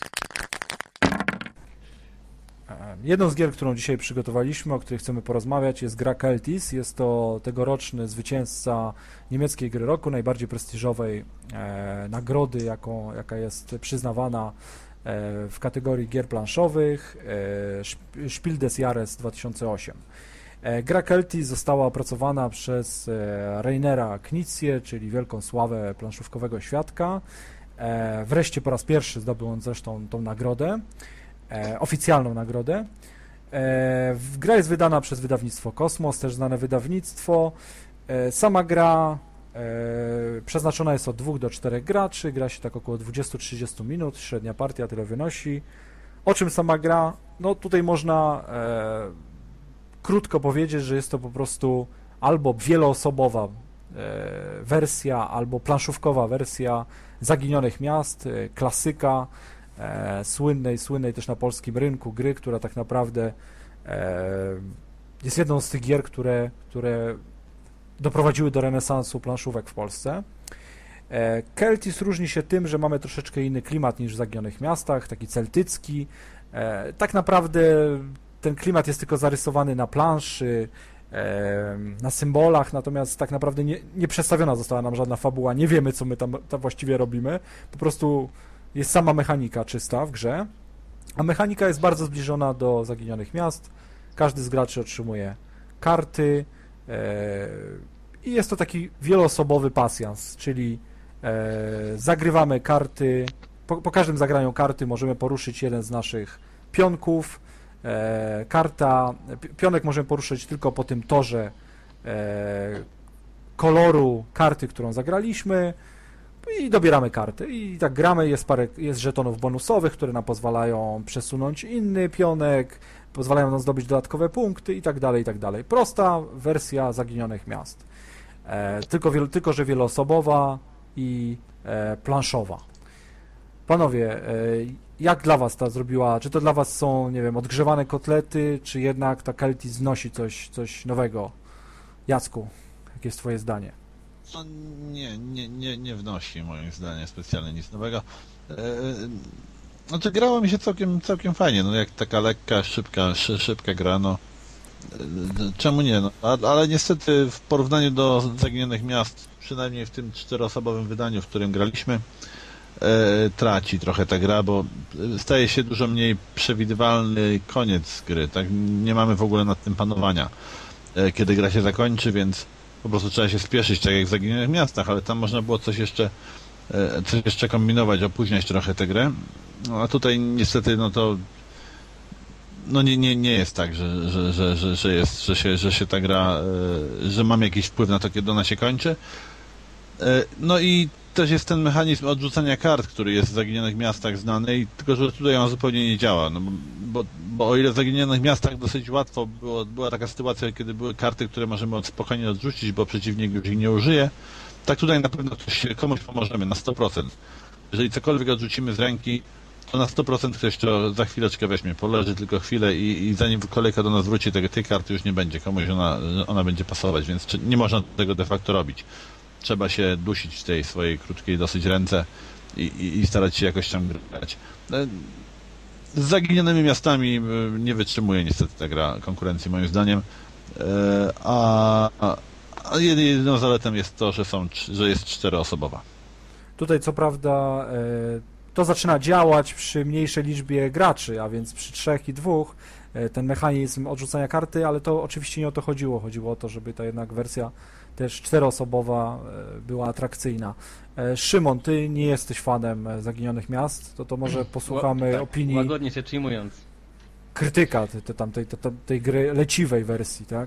Jedną z gier, którą dzisiaj przygotowaliśmy, o której chcemy porozmawiać, jest gra Celtis. Jest to tegoroczny zwycięzca niemieckiej gry roku, najbardziej prestiżowej nagrody, jaka jest przyznawana w kategorii gier planszowych, Spiel des Jahres 2008. Gra Celtis została opracowana przez Rainera Knizia, czyli wielką sławę planszówkowego świadka. Wreszcie po raz pierwszy zdobył on zresztą tą nagrodę, oficjalną nagrodę. Gra jest wydana przez wydawnictwo Kosmos, też znane wydawnictwo. Sama gra przeznaczona jest od 2 do 4 graczy, gra się tak około 20-30 minut, średnia partia tyle wynosi. O czym sama gra? No tutaj można krótko powiedzieć, że jest to po prostu albo wieloosobowa wersja, albo planszówkowa wersja Zaginionych Miast, klasyka, słynnej też na polskim rynku gry, która tak naprawdę jest jedną z tych gier, które doprowadziły do renesansu planszówek w Polsce. Celtis różni się tym, że mamy troszeczkę inny klimat niż w Zaginionych Miastach, taki celtycki. Tak naprawdę ten klimat jest tylko zarysowany na planszy, na symbolach, natomiast tak naprawdę nie przedstawiona została nam żadna fabuła, nie wiemy, co my tam właściwie robimy, po prostu jest sama mechanika czysta w grze, a mechanika jest bardzo zbliżona do Zaginionych Miast. Każdy z graczy otrzymuje karty i jest to taki wieloosobowy pasjans, czyli zagrywamy karty, po każdym zagraniu karty możemy poruszyć jeden z naszych pionków. Pionek możemy poruszyć tylko po tym torze koloru karty, którą zagraliśmy, i dobieramy karty. I tak gramy, jest żetonów bonusowych, które nam pozwalają przesunąć inny pionek, pozwalają nam zdobyć dodatkowe punkty i tak dalej, i tak dalej. Prosta wersja Zaginionych Miast. Tylko że wieloosobowa i planszowa. Panowie, jak dla was ta zrobiła, czy to dla was są, nie wiem, odgrzewane kotlety, czy jednak ta Celtis wnosi coś nowego? Jacku, jakie jest twoje zdanie?
No nie wnosi moim zdaniem specjalnie nic nowego. Znaczy grało mi się całkiem fajnie, no jak taka lekka, szybka gra, no czemu nie, no, ale niestety w porównaniu do Zaginionych Miast, przynajmniej w tym 4-osobowym wydaniu, w którym graliśmy, traci trochę ta gra, bo staje się dużo mniej przewidywalny koniec gry, tak? Nie mamy w ogóle nad tym panowania, kiedy gra się zakończy, więc po prostu trzeba się spieszyć, tak jak w Zaginionych Miastach, ale tam można było coś jeszcze kombinować, opóźniać trochę tę grę, no, a tutaj niestety no to no nie jest tak, że się ta gra, że mam jakiś wpływ na to, kiedy ona się kończy. No i też jest ten mechanizm odrzucania kart, który jest w Zaginionych Miastach znany, tylko że tutaj on zupełnie nie działa, no bo o ile w Zaginionych Miastach dosyć łatwo była taka sytuacja, kiedy były karty, które możemy spokojnie odrzucić, bo przeciwnik już ich nie użyje, tak tutaj na pewno komuś pomożemy na 100%. Jeżeli cokolwiek odrzucimy z ręki, to na 100% ktoś to za chwileczkę weźmie, poleży tylko chwilę i zanim kolejka do nas wróci, tej karty już nie będzie, komuś ona będzie pasować, więc nie można tego de facto robić. Trzeba się dusić w tej swojej krótkiej dosyć ręce i starać się jakoś tam grać. Z Zaginionymi Miastami nie wytrzymuje niestety ta gra konkurencji moim zdaniem, a jedyną zaletą jest to, że jest 4-osobowa.
Tutaj co prawda to zaczyna działać przy mniejszej liczbie graczy, a więc przy 3 i 2 ten mechanizm odrzucania karty, ale to oczywiście nie o to chodziło. Chodziło o to, żeby ta jednak wersja też 4-osobowa była atrakcyjna. Szymon, ty nie jesteś fanem Zaginionych Miast, to może posłuchamy opinii
łagodnie się przyjmując.
krytyka tej gry, leciwej wersji, tak?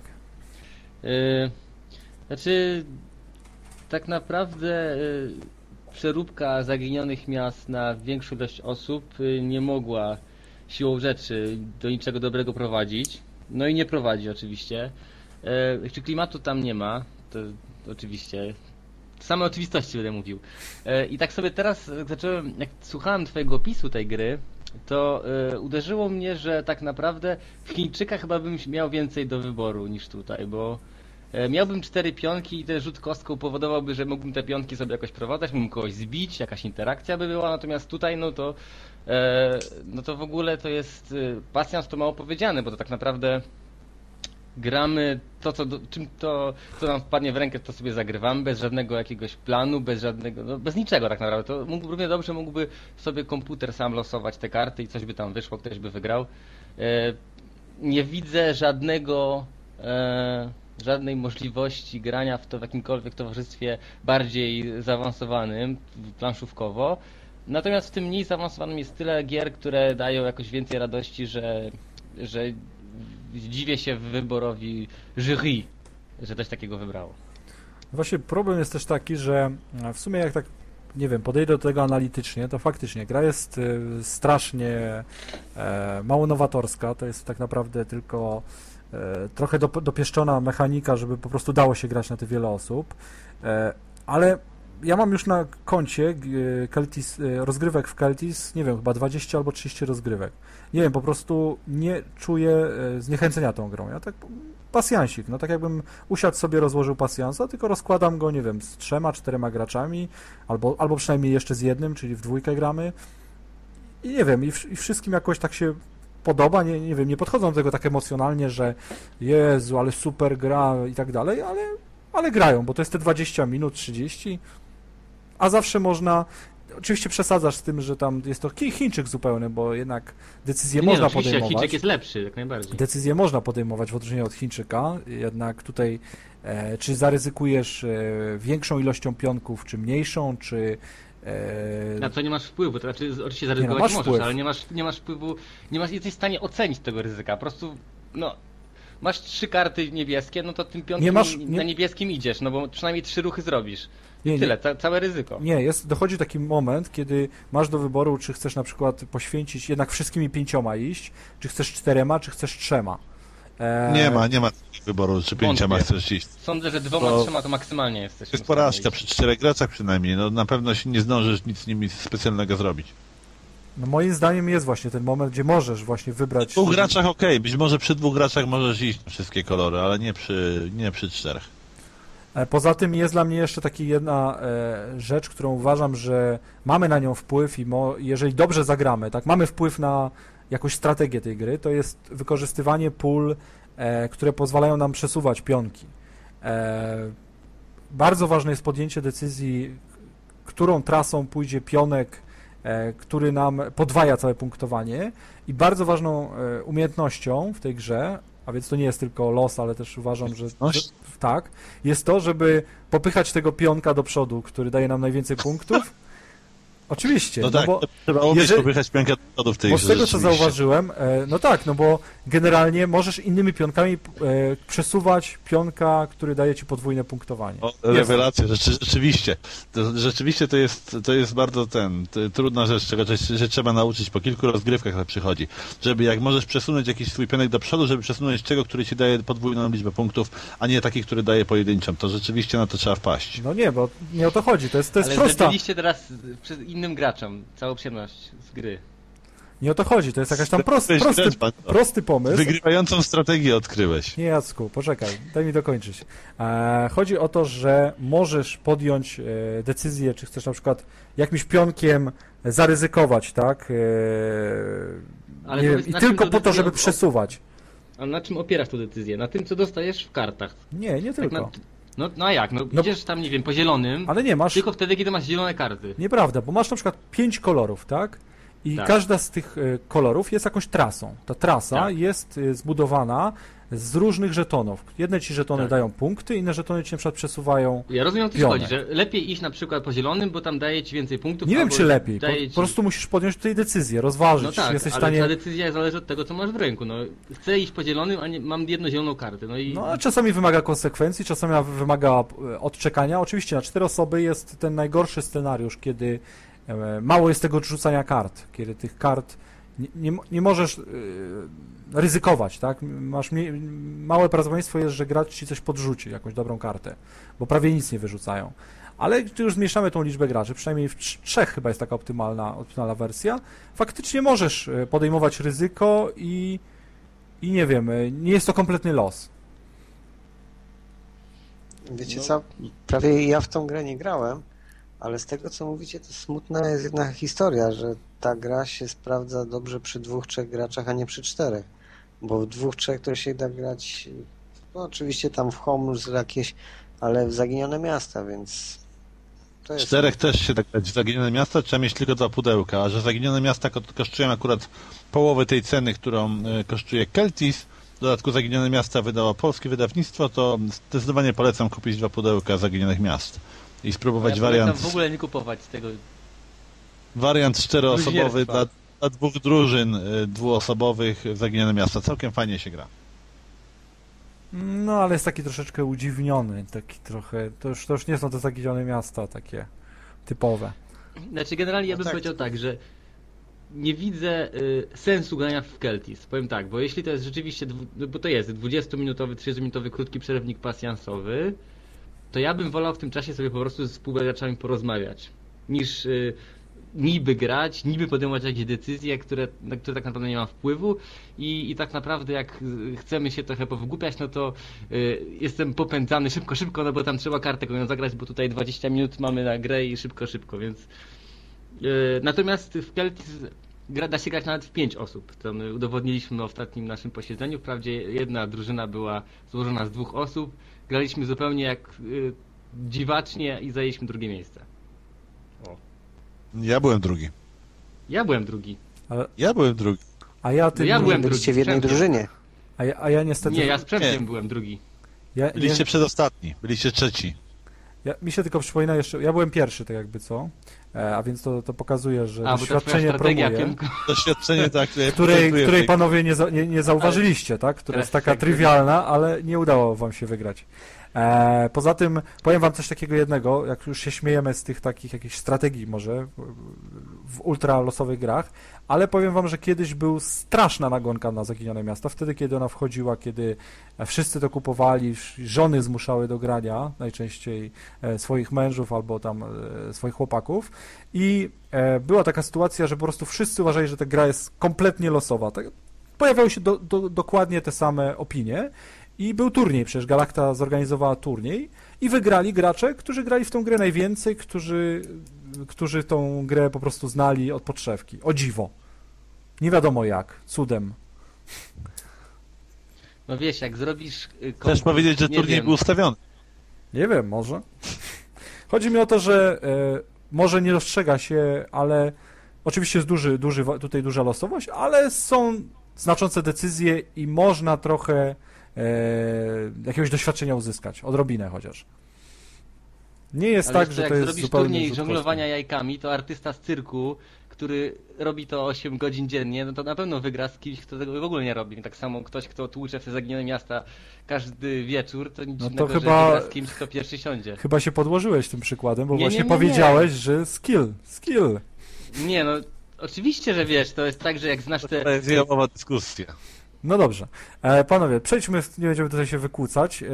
Znaczy, tak naprawdę przeróbka Zaginionych Miast na większą ilość osób nie mogła siłą rzeczy do niczego dobrego prowadzić. No i nie prowadzi oczywiście. Czy klimatu tam nie ma, to oczywiście. Same oczywistości będę mówił. I tak sobie teraz zacząłem, jak słuchałem twojego opisu tej gry, to uderzyło mnie, że tak naprawdę w Chińczykach chyba bym miał więcej do wyboru niż tutaj, bo miałbym 4 pionki i ten rzut kostką powodowałby, że mógłbym te pionki sobie jakoś prowadzać, mógłbym kogoś zbić, jakaś interakcja by była, natomiast tutaj no to w ogóle to jest pasjans, to mało powiedziane, bo to tak naprawdę gramy co nam wpadnie w rękę, to sobie zagrywamy, bez żadnego jakiegoś planu, bez żadnego, no bez niczego tak naprawdę. To równie dobrze mógłby sobie komputer sam losować te karty i coś by tam wyszło, ktoś by wygrał. Nie widzę żadnej możliwości grania w to w jakimkolwiek towarzystwie bardziej zaawansowanym, planszówkowo. Natomiast w tym mniej zaawansowanym jest tyle gier, które dają jakoś więcej radości, że dziwię się wyborowi jury, że coś takiego wybrało.
Właśnie problem jest też taki, że w sumie jak tak, nie wiem, podejdę do tego analitycznie, to faktycznie gra jest strasznie mało nowatorska, to jest tak naprawdę tylko trochę dopieszczona mechanika, żeby po prostu dało się grać na te wiele osób, ale ja mam już na koncie Keltis, rozgrywek w Keltis, nie wiem, chyba 20 albo 30 rozgrywek. Nie wiem, po prostu nie czuję zniechęcenia tą grą. Ja tak pasjansik, no tak jakbym usiadł sobie, rozłożył pasjansa, tylko rozkładam go, nie wiem, z 3-4 graczami, albo przynajmniej jeszcze z jednym, czyli w dwójkę gramy. I nie wiem, i wszystkim jakoś tak się podoba, nie wiem, nie podchodzą do tego tak emocjonalnie, że Jezu, ale super gra i tak dalej, ale grają, bo to jest te 20 minut, 30, a zawsze można, oczywiście przesadzasz z tym, że tam jest to Chińczyk zupełny, bo jednak decyzję można podejmować.
Chińczyk jest lepszy, jak najbardziej.
Decyzję można podejmować w odróżnieniu od Chińczyka, jednak tutaj czy zaryzykujesz większą ilością pionków, czy mniejszą, czy
na co nie masz wpływu, to znaczy oczywiście zaryzykować możesz, wpływ. Ale nie masz wpływu, jesteś w stanie ocenić tego ryzyka, po prostu, no, masz 3 karty niebieskie, no to tym pionkiem na niebieskim idziesz, no bo przynajmniej 3 ruchy zrobisz. Tyle, całe ryzyko.
Nie, dochodzi taki moment, kiedy masz do wyboru, czy chcesz na przykład poświęcić jednak wszystkimi 5 iść, czy chcesz 4, czy chcesz 3.
Nie ma wyboru, czy 5 chcesz iść.
Sądzę, że 2-3 to maksymalnie jesteś.
To jest porażka przy 4 graczach przynajmniej, no na pewno się nie zdążysz nic z nimi specjalnego zrobić.
No moim zdaniem jest właśnie ten moment, gdzie możesz właśnie wybrać...
Przy 2 graczach okej, być może przy 2 graczach możesz iść na wszystkie kolory, ale nie przy 4.
Poza tym jest dla mnie jeszcze taka jedna rzecz, którą uważam, że mamy na nią wpływ i jeżeli dobrze zagramy, tak, mamy wpływ na jakąś strategię tej gry, to jest wykorzystywanie pól, które pozwalają nam przesuwać pionki. Bardzo ważne jest podjęcie decyzji, którą trasą pójdzie pionek, który nam podwaja całe punktowanie, i bardzo ważną umiejętnością w tej grze, a więc to nie jest tylko los, ale też uważam, że tak, jest to, żeby popychać tego pionka do przodu, który daje nam najwięcej punktów. Oczywiście.
No tak, bo trzeba umieć popychać pionka do przodu w tej grze.
Bo z tego, co zauważyłem, no tak, no bo generalnie możesz innymi pionkami przesuwać pionka, który daje ci podwójne punktowanie.
Rewelacja, rzeczywiście. Rzeczywiście to jest bardzo trudna rzecz, czego się trzeba nauczyć po kilku rozgrywkach, jak przychodzi. Żeby jak możesz przesunąć jakiś swój pionek do przodu, żeby przesunąć tego, który ci daje podwójną liczbę punktów, a nie taki, który daje pojedynczą. To rzeczywiście na to trzeba wpaść.
No nie, bo nie o to chodzi, to jest
ale
prosta.
Ale teraz przed innym graczom całą przyjemność z gry.
Nie o to chodzi, to jest jakaś tam prosty pomysł.
Wygrywającą strategię odkryłeś.
Nie, Jacku, poczekaj, daj mi dokończyć. Chodzi o to, że możesz podjąć decyzję, czy chcesz na przykład jakimś pionkiem zaryzykować, tak?
Ale
nie wiem, i tylko po to, żeby przesuwać.
A na czym opierasz tę decyzję? Na tym, co dostajesz w kartach?
Nie tylko.
Tak no a jak? Idziesz tam, nie wiem, po zielonym,
ale nie masz...
tylko wtedy, kiedy masz zielone karty.
Nieprawda, bo masz na przykład 5 kolorów, tak? I każda z tych kolorów jest jakąś trasą. Ta trasa jest zbudowana z różnych żetonów. Jedne ci żetony dają punkty, inne żetony ci na przykład przesuwają.
Ja rozumiem, o co chodzi, że lepiej iść na przykład po zielonym, bo tam daje ci więcej punktów.
Nie wiem, czy lepiej. Po prostu musisz podjąć tutaj decyzję, rozważyć.
No tak,
jesteś
ale
stanie...
ta decyzja zależy od tego, co masz w ręku. No, chcę iść po zielonym, a nie, mam jedną zieloną kartę. No,
a czasami wymaga konsekwencji, czasami wymaga odczekania. Oczywiście na 4 osoby jest ten najgorszy scenariusz, kiedy mało jest tego odrzucania kart, kiedy tych kart nie możesz ryzykować, tak? Masz małe prawdopodobieństwo jest, że gracz ci coś podrzuci, jakąś dobrą kartę, bo prawie nic nie wyrzucają. ale gdy już zmniejszamy tą liczbę graczy, przynajmniej w 3 chyba jest taka optymalna wersja, faktycznie możesz podejmować ryzyko i nie wiem, nie jest to kompletny los.
Wiecie co, prawie ja w tą grę nie grałem, ale z tego co mówicie, to smutna jest jedna historia, że ta gra się sprawdza dobrze przy 2-3 graczach, a nie przy 4. Bo w 2-3 to się da grać, no oczywiście tam w Homes jakieś, ale w Zaginione Miasta, więc to jest...
4 też się da grać w Zaginione Miasta, trzeba mieć tylko 2 pudełka, a że Zaginione Miasta kosztują akurat połowę tej ceny, którą kosztuje Keltis, w dodatku Zaginione Miasta wydało polskie wydawnictwo, to zdecydowanie polecam kupić 2 pudełka Zaginionych Miast i spróbować wariant...
w ogóle nie kupować tego.
Wariant 4-osobowy
Bluźnierstwa.
dla 2 drużyn 2-osobowych Zaginione Miasta. Całkiem fajnie się gra.
No, ale jest taki troszeczkę udziwniony, taki trochę, to już nie są te Zaginione Miasta takie typowe.
Znaczy generalnie ja bym powiedział tak, że nie widzę sensu grania w Keltis. Powiem tak, bo jeśli to jest rzeczywiście, bo to jest 20-minutowy, 30-minutowy krótki przerywnik pasjansowy, to ja bym wolał w tym czasie sobie po prostu z współgraczami porozmawiać, niż niby grać, niby podejmować jakieś decyzje, na które tak naprawdę nie mam wpływu i tak naprawdę jak chcemy się trochę powygłupiać, no to jestem popędzany szybko, no bo tam trzeba kartę kolejną zagrać, bo tutaj 20 minut mamy na grę i szybko, więc natomiast w Keltis da się grać nawet w 5 osób. To my udowodniliśmy na ostatnim naszym posiedzeniu. Wprawdzie jedna drużyna była złożona z 2 osób. Graliśmy zupełnie jak dziwacznie i zajęliśmy drugie miejsce.
Ja byłem drugi.
Ja byłem drugi.
Ja byłem drugi.
A ja
byłem
Byliście w
drugi,
jednej
Przemkiem.
drużynie.
A ja niestety...
Nie, ja z Przemkiem byłem drugi.
Byliście przedostatni, byliście trzeci.
Mi się tylko przypomina jeszcze, ja byłem pierwszy, tak jakby co, a więc to pokazuje, że
Bo to twoja
doświadczenie
strategia,
promuje,
Piemko.
Doświadczenie tak, które
której panowie nie zauważyliście, tak? Która jest taka trywialna, ale nie udało wam się wygrać. Poza tym powiem wam coś takiego jednego, jak już się śmiejemy z tych takich jakichś strategii może w ultra losowych grach, ale powiem wam, że kiedyś był straszna nagonka na Zaginione Miasta, wtedy kiedy ona wchodziła, kiedy wszyscy to kupowali, żony zmuszały do grania, najczęściej swoich mężów albo tam swoich chłopaków i była taka sytuacja, że po prostu wszyscy uważali, że ta gra jest kompletnie losowa. Tak? Pojawiały się dokładnie te same opinie. I był turniej, przecież Galacta zorganizowała turniej i wygrali gracze, którzy grali w tą grę najwięcej, którzy tą grę po prostu znali od podszewki. O dziwo. Nie wiadomo jak. Cudem.
No wiesz, jak zrobisz konkurs,
Chcesz powiedzieć, że turniej był ustawiony?
Nie wiem, może. Chodzi mi o to, że może nie dostrzega się, ale oczywiście jest tutaj duża losowość, ale są znaczące decyzje i można trochę jakiegoś doświadczenia uzyskać, odrobinę chociaż. Nie jest
ale
tak,
to
że
jak
to jest
zrobisz
zupełnie
turniej
rzut
żonglowania
kostką.
jajkami, to artysta z cyrku, który robi to 8 godzin dziennie, no to na pewno wygra z kimś, kto tego w ogóle nie robi. Tak samo ktoś, kto tłucze w te Zaginione Miasta każdy wieczór, to nic
No to
dziwnego,
chyba-
że wygra z kimś, kto pierwszy siądzie.
Chyba się podłożyłeś tym przykładem, bo
Nie,
właśnie
nie, nie,
powiedziałeś, że skill.
Nie no, oczywiście, że wiesz, to jest tak, że jak znasz
To jest jałowa dyskusja.
No dobrze. Panowie, przejdźmy, nie będziemy tutaj się wykłócać.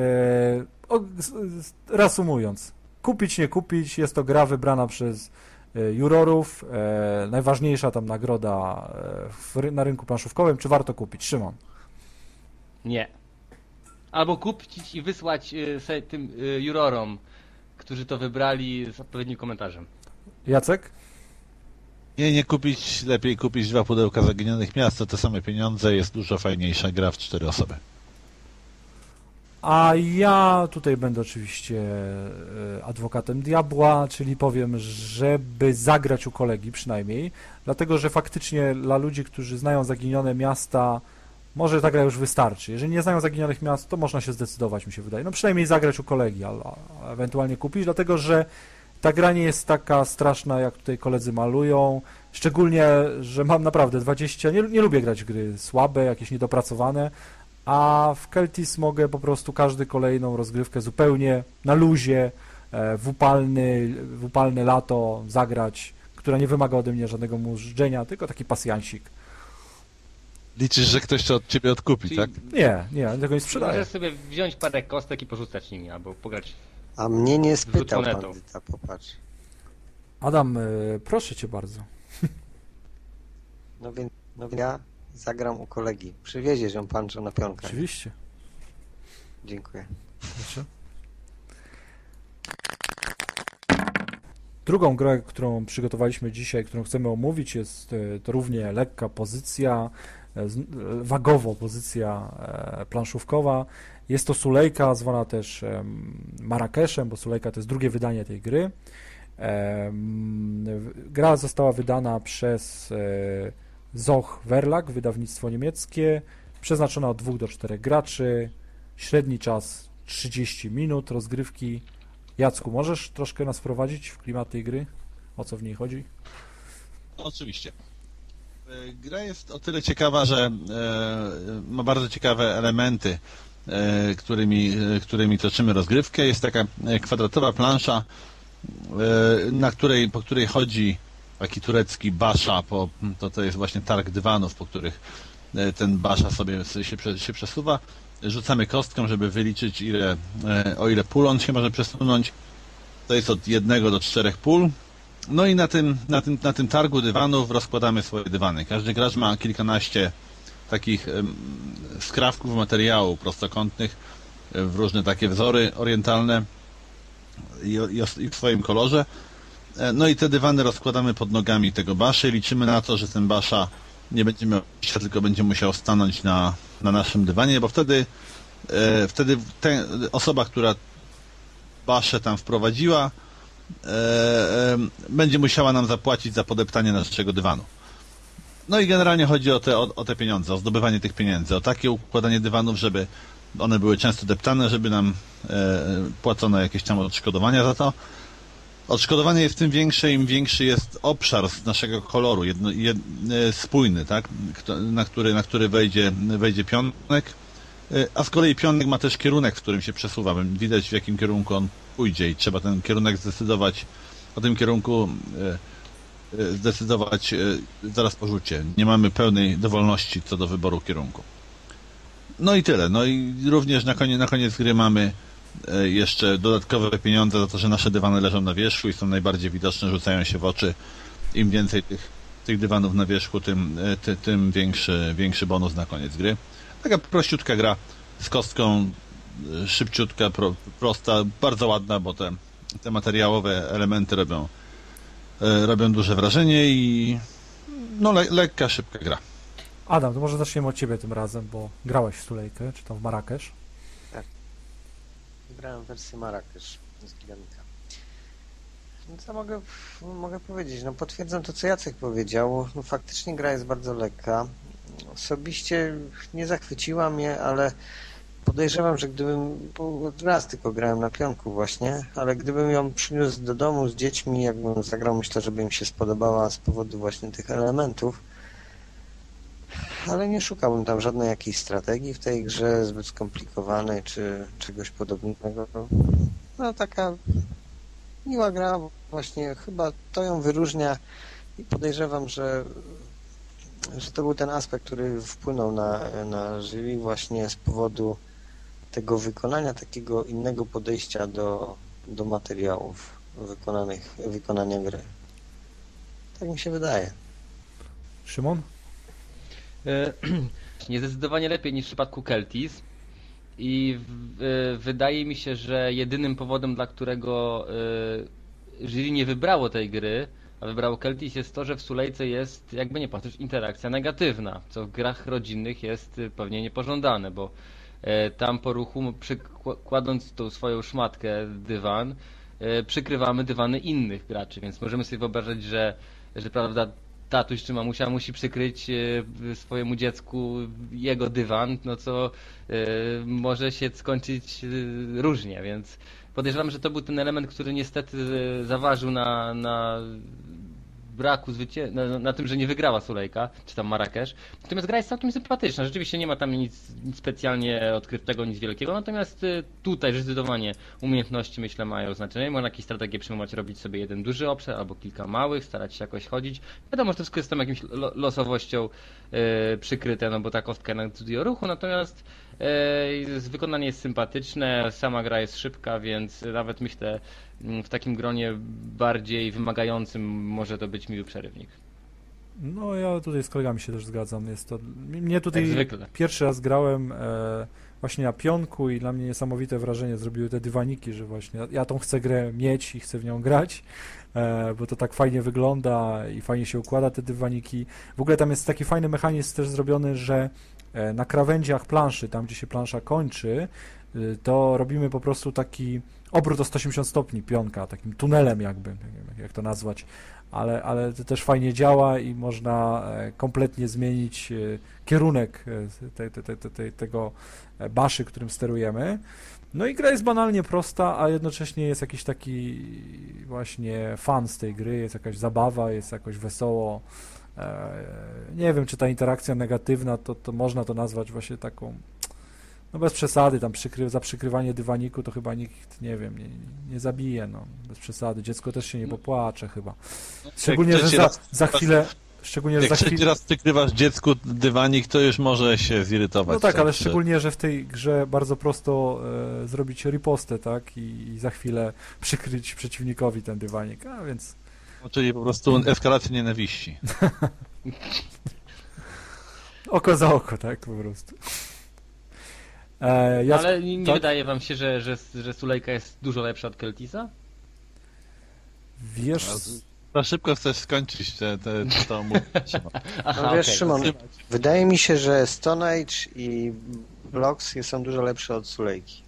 Reasumując, kupić, nie kupić, jest to gra wybrana przez jurorów, najważniejsza tam nagroda na rynku planszówkowym. Czy warto kupić? Szymon.
Nie. Albo kupić i wysłać tym jurorom, którzy to wybrali z odpowiednim komentarzem.
Jacek?
Nie kupić, lepiej kupić 2 pudełka Zaginionych Miast, to te same pieniądze, jest dużo fajniejsza gra w 4 osoby.
A ja tutaj będę oczywiście adwokatem diabła, czyli powiem, żeby zagrać u kolegi przynajmniej, dlatego że faktycznie dla ludzi, którzy znają Zaginione Miasta, może ta gra już wystarczy. Jeżeli nie znają Zaginionych Miast, to można się zdecydować, mi się wydaje. No przynajmniej zagrać u kolegi, a ewentualnie kupić, dlatego że ta gra nie jest taka straszna, jak tutaj koledzy malują, szczególnie, że mam naprawdę 20, nie lubię grać w gry słabe, jakieś niedopracowane, a w Keltis mogę po prostu każdy kolejną rozgrywkę zupełnie na luzie, w upalne lato zagrać, która nie wymaga ode mnie żadnego mużdżenia, tylko taki pasjansik.
Liczysz, że ktoś to od ciebie odkupi,
Czyli
tak?
Nie, tego nie sprzedaję.
Możesz sobie wziąć parę kostek i porzucać nimi, albo pograć.
A mnie nie spytał
Rzut monetą.
bandyta, popatrz.
Adam, proszę cię bardzo.
No więc ja zagram u kolegi. Przywieziesz ją Pancho na pionkę.
Oczywiście.
Dziękuję.
Proszę. Drugą grę, którą przygotowaliśmy dzisiaj, którą chcemy omówić, jest to równie lekka pozycja, wagowo pozycja planszówkowa. Jest to Sulejka, zwana też Marrakeszem, bo Sulejka to jest drugie wydanie tej gry. Gra została wydana przez Zoch Verlag, wydawnictwo niemieckie, przeznaczona od 2 do 4 graczy, średni czas 30 minut rozgrywki. Jacku, możesz troszkę nas wprowadzić w klimat tej gry? O co w niej chodzi?
Oczywiście. Gra jest o tyle ciekawa, że ma bardzo ciekawe elementy, którymi toczymy rozgrywkę. Jest taka kwadratowa plansza, po której chodzi taki turecki basza, to jest właśnie targ dywanów, po których ten basza sobie się przesuwa. Rzucamy kostką, żeby wyliczyć o ile pól on się może przesunąć. To jest od 1 do 4 pól. No i na tym targu dywanów rozkładamy swoje dywany. Każdy gracz ma kilkanaście takich skrawków materiału prostokątnych w różne takie wzory orientalne i w swoim kolorze. No i te dywany rozkładamy pod nogami tego baszy. Liczymy na to, że ten basza nie będzie miał wyjścia, tylko będzie musiał stanąć na naszym dywanie, bo wtedy osoba, która baszę tam wprowadziła, będzie musiała nam zapłacić za podeptanie naszego dywanu. No i generalnie chodzi o te pieniądze, o zdobywanie tych pieniędzy, o takie układanie dywanów, żeby one były często deptane, żeby nam płacono jakieś tam odszkodowania za to. Odszkodowanie jest tym większe, im większy jest obszar z naszego koloru, spójny, tak? na który wejdzie pionek, a z kolei pionek ma też kierunek, w którym się przesuwa. Widać, w jakim kierunku on pójdzie i trzeba ten kierunek o tym kierunku zdecydować zaraz po rzucie. Nie mamy pełnej dowolności co do wyboru kierunku. No i tyle. No i również na koniec gry mamy jeszcze dodatkowe pieniądze za to, że nasze dywany leżą na wierzchu i są najbardziej widoczne, rzucają się w oczy. Im więcej tych dywanów na wierzchu, tym większy bonus na koniec gry. Taka prościutka gra z kostką, szybciutka, prosta, bardzo ładna, bo te materiałowe elementy robią duże wrażenie i no lekka, szybka gra.
Adam, to może zaczniemy od ciebie tym razem, bo grałeś w Sulejkę, czy tam w Marrakesz.
Grałem wersję Marrakesz z Giganta. No co mogę powiedzieć? No potwierdzam to, co Jacek powiedział. No faktycznie gra jest bardzo lekka. Osobiście nie zachwyciła mnie, ale podejrzewam, że bo raz tylko grałem na pionku właśnie, ale gdybym ją przyniósł do domu z dziećmi, jakbym zagrał, myślę, że by im się spodobała z powodu właśnie tych elementów. Ale nie szukałbym tam żadnej jakiejś strategii w tej grze, zbyt skomplikowanej, czy czegoś podobnego. No taka miła gra, właśnie chyba to ją wyróżnia i podejrzewam, że to był ten aspekt, który wpłynął na jury właśnie z powodu tego wykonania, innego podejścia do materiałów wykonania gry. Tak mi się wydaje.
Szymon?
Jest zdecydowanie lepiej niż w przypadku Keltis i wydaje mi się, że jedynym powodem, dla którego jury nie wybrało tej gry, a wybrało Keltis, jest to, że w Sulejce jest, jakby nie patrzeć, interakcja negatywna, co w grach rodzinnych jest pewnie niepożądane, bo tam po ruchu, kładąc tą swoją szmatkę dywan, przykrywamy dywany innych graczy, więc możemy sobie wyobrażać, że prawda, tatuś czy mamusia musi przykryć swojemu dziecku jego dywan, no co może się skończyć różnie, więc podejrzewam, że to był ten element, który niestety zaważył na braku na tym, że nie wygrała Sulejka, czy tam Marrakesz. Natomiast gra jest całkiem sympatyczna. Rzeczywiście nie ma tam nic specjalnie odkrytego, nic wielkiego. Natomiast tutaj zdecydowanie umiejętności, myślę, mają znaczenie. Można jakieś strategie przyjmować, robić sobie jeden duży obszar albo kilka małych, starać się jakoś chodzić. Wiadomo, że to wszystko jest tam jakimś losowością przykryte, no bo ta kostka jednak decyduje o ruchu. Natomiast Wykonanie jest sympatyczne, sama gra jest szybka, więc nawet myślę w takim gronie bardziej wymagającym może to być miły przerywnik.
No ja tutaj z kolegami się też zgadzam. Jest to... Mnie tutaj
Jak zwykle.
pierwszy raz grałem właśnie na pionku i dla mnie niesamowite wrażenie zrobiły te dywaniki, że właśnie ja tą chcę grę mieć i chcę w nią grać, bo to tak fajnie wygląda i fajnie się układa te dywaniki. W ogóle tam jest taki fajny mechanizm też zrobiony, że na krawędziach planszy, tam gdzie się plansza kończy, to robimy po prostu taki obrót o 180 stopni pionka, takim tunelem jakby, jak to nazwać, ale to też fajnie działa i można kompletnie zmienić kierunek tego baszy, którym sterujemy. No i gra jest banalnie prosta, a jednocześnie jest jakiś taki właśnie fan z tej gry, jest jakaś zabawa, jest jakoś wesoło. Nie wiem, czy ta interakcja negatywna, to można to nazwać właśnie taką, no bez przesady, tam za przykrywanie dywaniku to chyba nikt, nie wiem, nie zabije, no, bez przesady. Dziecko też się nie popłacze chyba. Szczególnie, że za chwilę...
Jak trzeci raz przykrywasz dziecku dywanik, to już może się zirytować.
No tak, ale szczególnie, że w tej grze bardzo prosto zrobić ripostę, tak, i za chwilę przykryć przeciwnikowi ten dywanik, a więc...
Czyli po prostu eskalacja nienawiści.
Oko za oko, tak, po prostu.
Ale nie
tak?
wydaje wam się, że Sulejka jest dużo lepsza od Keltisa?
Wiesz...
Za szybko chcesz skończyć to mówić.
Aha, no wiesz, okay. Szymon, wydaje mi się, że Stone Age i Blocks są dużo lepsze od Sulejki.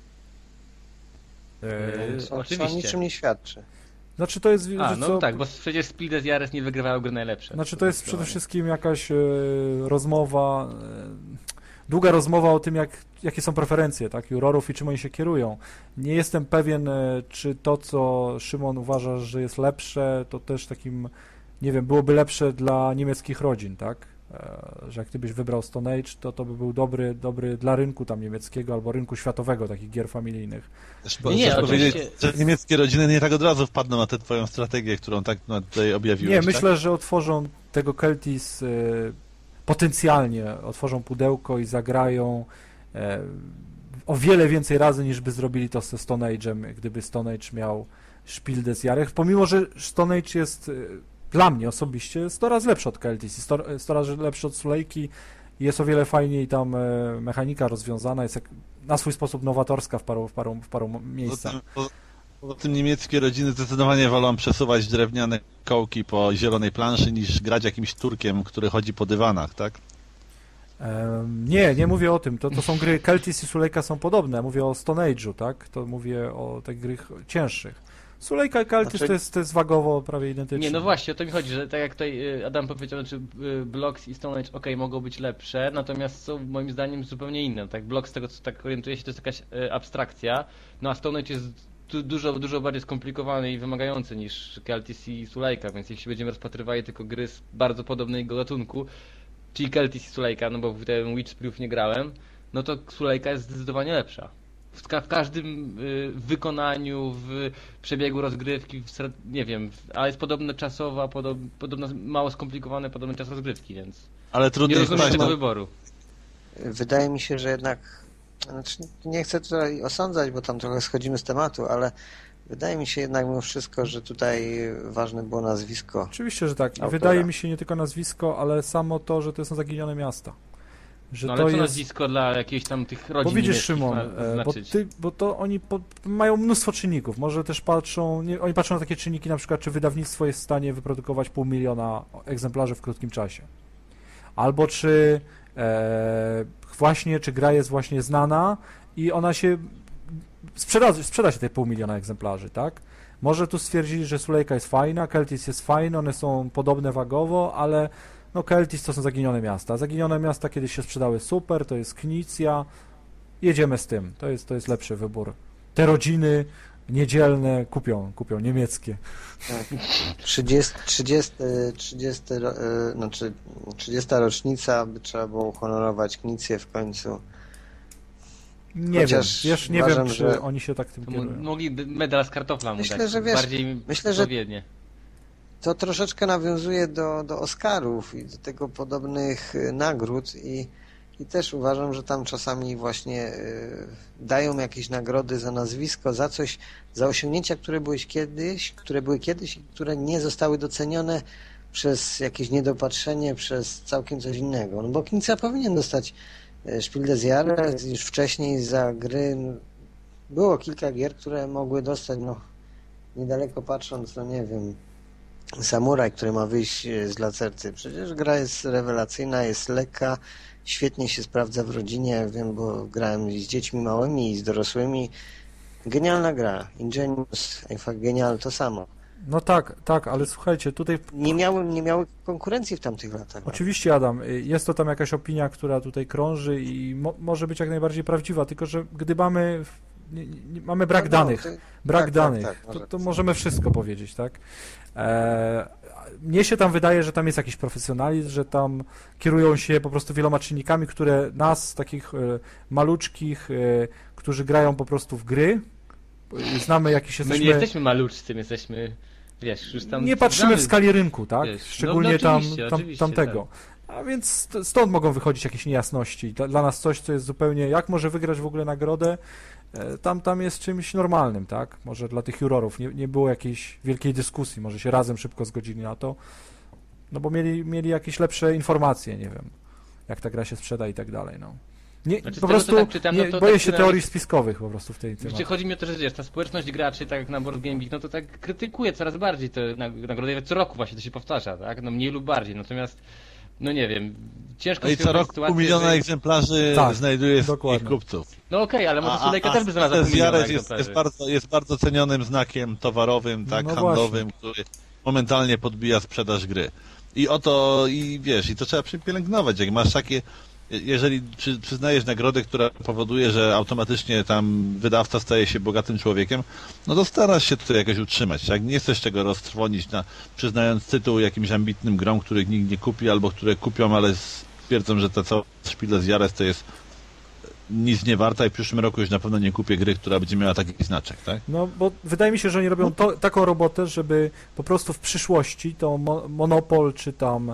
Oczywiście.
To niczym nie świadczy.
Znaczy to jest...
no tak, bo przecież Split i Ares nie wygrywały gry najlepsze.
Znaczy to jest przede wszystkim jakaś rozmowa, długa rozmowa o tym, jakie są preferencje, tak, jurorów i czym oni się kierują. Nie jestem pewien, czy to, co Szymon uważa, że jest lepsze, to też takim, nie wiem, byłoby lepsze dla niemieckich rodzin, tak? Że jak gdybyś wybrał Stone Age, to by był dobry dla rynku tam niemieckiego albo rynku światowego, takich gier familijnych.
Nie, powiedzieć, że niemieckie rodziny nie tak od razu wpadną na tę twoją strategię, którą tak tutaj objawiłeś.
Nie, myślę, że otworzą tego Keltis potencjalnie, otworzą pudełko i zagrają o wiele więcej razy, niż by zrobili to ze Stone Age'em, gdyby Stone Age miał Spiel des Jahres, pomimo, że Stone Age jest dla mnie osobiście 100 razy lepszy od Keltis, 100 razy lepszy od Sulejki, jest o wiele fajniej tam mechanika rozwiązana, jest na swój sposób nowatorska w paru miejscach.
Poza tym niemieckie rodziny zdecydowanie wolą przesuwać drewniane kołki po zielonej planszy, niż grać jakimś Turkiem, który chodzi po dywanach, tak?
Nie mówię o tym. To są gry, Keltis i Sulejka są podobne. Mówię o Stone Age'u, tak? To mówię o tych gry cięższych. Sulejka i Keltis to jest wagowo prawie identyczne.
Nie, no właśnie, o to mi chodzi, że tak jak tutaj Adam powiedział, czy Blocks i Stone Age, mogą być lepsze, natomiast są moim zdaniem zupełnie inne. Tak, Blocks, z tego co tak orientuję się, to jest jakaś abstrakcja, no a Stone Age jest dużo bardziej skomplikowany i wymagający niż Keltis i Sulejka, więc jeśli będziemy rozpatrywali tylko gry z bardzo podobnego gatunku, czyli Keltis i Sulejka, no bo w ten Witchproof nie grałem, no to Sulejka jest zdecydowanie lepsza. W każdym wykonaniu, w przebiegu rozgrywki, nie wiem, ale jest podobna czasowa, podobno mało skomplikowane, podobny czas rozgrywki, więc
ale trudno
nie rozumiem tego wyboru.
Wydaje mi się, że jednak, znaczy nie chcę tutaj osądzać, bo tam trochę schodzimy z tematu, ale wydaje mi się jednak mimo wszystko, że tutaj ważne było nazwisko.
Oczywiście, że tak. I wydaje mi się nie tylko nazwisko, ale samo to, że to są zaginione miasta. Że
no
ale
to
jest
nazwisko dla jakichś tam tych rodzin.
Bo widzisz, Szymon, bo to oni mają mnóstwo czynników. Może też oni patrzą na takie czynniki, na przykład, czy wydawnictwo jest w stanie wyprodukować 500 000 egzemplarzy w krótkim czasie. Albo czy czy gra jest właśnie znana i ona się sprzeda się te 500 000 egzemplarzy, tak? Może tu stwierdzić, że Sulejka jest fajna, Keltis jest fajny, one są podobne wagowo, ale no Keltis to są zaginione miasta. Zaginione miasta kiedyś się sprzedały super, to jest Knicja. Jedziemy z tym. To jest lepszy wybór. Te rodziny niedzielne kupią niemieckie.
Tak. 30. rocznica, by trzeba było uhonorować Knicję w końcu.
Nie wiem, czy oni się tak tym kierują.
Mogli medal z kartofla mu dać.
Myślę, że to troszeczkę nawiązuje do Oscarów i do tego podobnych nagród i i też uważam, że tam czasami właśnie dają jakieś nagrody za nazwisko, za coś, za osiągnięcia, które były kiedyś i które nie zostały docenione przez jakieś niedopatrzenie, przez całkiem coś innego. No bo Knica powinien dostać Spiel des Jahres już wcześniej za gry. Było kilka gier, które mogły dostać, no niedaleko patrząc, no nie wiem, Samuraj, który ma wyjść z Lacerty. Przecież gra jest rewelacyjna, jest lekka, świetnie się sprawdza w rodzinie, wiem, bo grałem z dziećmi małymi i z dorosłymi. Genialna gra. Ingenious, Genial to samo.
No tak, ale słuchajcie, tutaj...
Nie miały konkurencji w tamtych latach.
Oczywiście, Adam, jest to tam jakaś opinia, która tutaj krąży i może być jak najbardziej prawdziwa, tylko że gdy mamy brak danych, to możemy wszystko powiedzieć, tak? Mnie się tam wydaje, że tam jest jakiś profesjonalizm, że tam kierują się po prostu wieloma czynnikami, które nas, takich maluczkich, którzy grają po prostu w gry, znamy jakiś
My
jesteśmy...
nie jesteśmy maluczcy, my jesteśmy, wiesz, już tam...
Nie patrzymy w skali rynku, tak?
Wiesz,
szczególnie
oczywiście,
tamtego.
Tak.
A więc stąd mogą wychodzić jakieś niejasności. Dla nas coś, co jest zupełnie... Jak może wygrać w ogóle nagrodę? Tam jest czymś normalnym, tak? Może dla tych jurorów nie było jakiejś wielkiej dyskusji, może się razem szybko zgodzili na to, no bo mieli jakieś lepsze informacje, nie wiem, jak ta gra się sprzeda i tak dalej, no. Po prostu
tak czytam, no to
boję
tak
się teorii spiskowych po prostu w tej temacie.
Chodzi mi o to, że wiesz, ta społeczność graczy, tak jak na Board Game Geek, no to tak krytykuje coraz bardziej te nagrody, co roku właśnie to się powtarza, tak? No mniej lub bardziej, natomiast no nie wiem, ciężko
i co roku pół miliona egzemplarzy znajduje swoich kupców.
No okej, ale może Sulejka też by znalazła pół miliona egzemplarzy.
Jest bardzo cenionym znakiem towarowym, tak, handlowym, właśnie, który momentalnie podbija sprzedaż gry. I to trzeba pielęgnować. Jak masz takie, jeżeli przyznajesz nagrodę, która powoduje, że automatycznie tam wydawca staje się bogatym człowiekiem, no to starasz się to jakoś utrzymać, tak? Nie chcesz tego roztrwonić, przyznając tytuł jakimś ambitnym grom, których nikt nie kupi, albo które kupią, ale stwierdzą, że ta cała Spiel des Jahres to jest nic nie warta i w przyszłym roku już na pewno nie kupię gry, która będzie miała taki znaczek, tak?
No, bo wydaje mi się, że oni robią taką robotę, żeby po prostu w przyszłości to Monopol, czy tam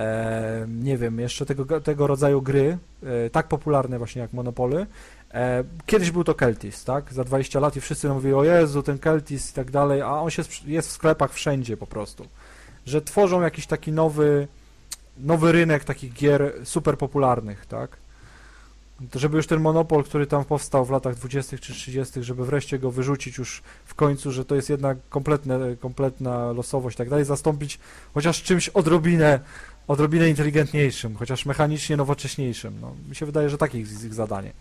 nie wiem, jeszcze tego rodzaju gry, tak popularne właśnie jak Monopoly. Kiedyś był to Keltis, tak? Za 20 lat i wszyscy mówili, o Jezu, ten Keltis i tak dalej, a on jest w sklepach wszędzie po prostu. Że tworzą jakiś taki nowy rynek takich gier super popularnych, tak? To żeby już ten monopol, który tam powstał w latach 20. czy 30., żeby wreszcie go wyrzucić już w końcu, że to jest jednak kompletna losowość i tak dalej, zastąpić chociaż czymś odrobinę inteligentniejszym, chociaż mechanicznie nowocześniejszym. No, mi się wydaje, że takie jest ich zadanie.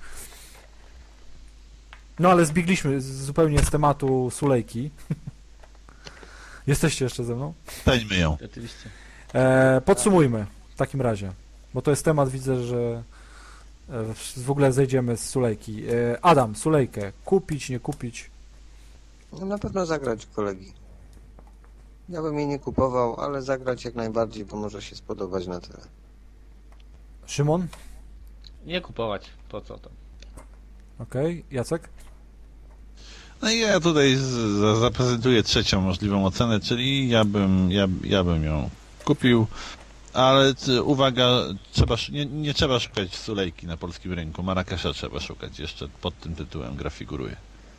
No ale zbiegliśmy zupełnie z tematu Sulejki. Jesteście jeszcze ze mną?
Peńmy ją.
Oczywiście.
Podsumujmy w takim razie, bo to jest temat, widzę, że w ogóle zejdziemy z Sulejki. Adam, Sulejkę, kupić, nie kupić?
No na pewno zagrać u kolegi. Ja bym jej nie kupował, ale zagrać jak najbardziej, bo może się spodobać na tyle.
Szymon?
Nie kupować, po co to?
Okej, Jacek?
No i ja tutaj zaprezentuję trzecią możliwą ocenę, czyli ja bym ją kupił. Ale uwaga, nie trzeba szukać Sulejki na polskim rynku. Marrakesza trzeba szukać jeszcze pod tym tytułem, gra figuruje.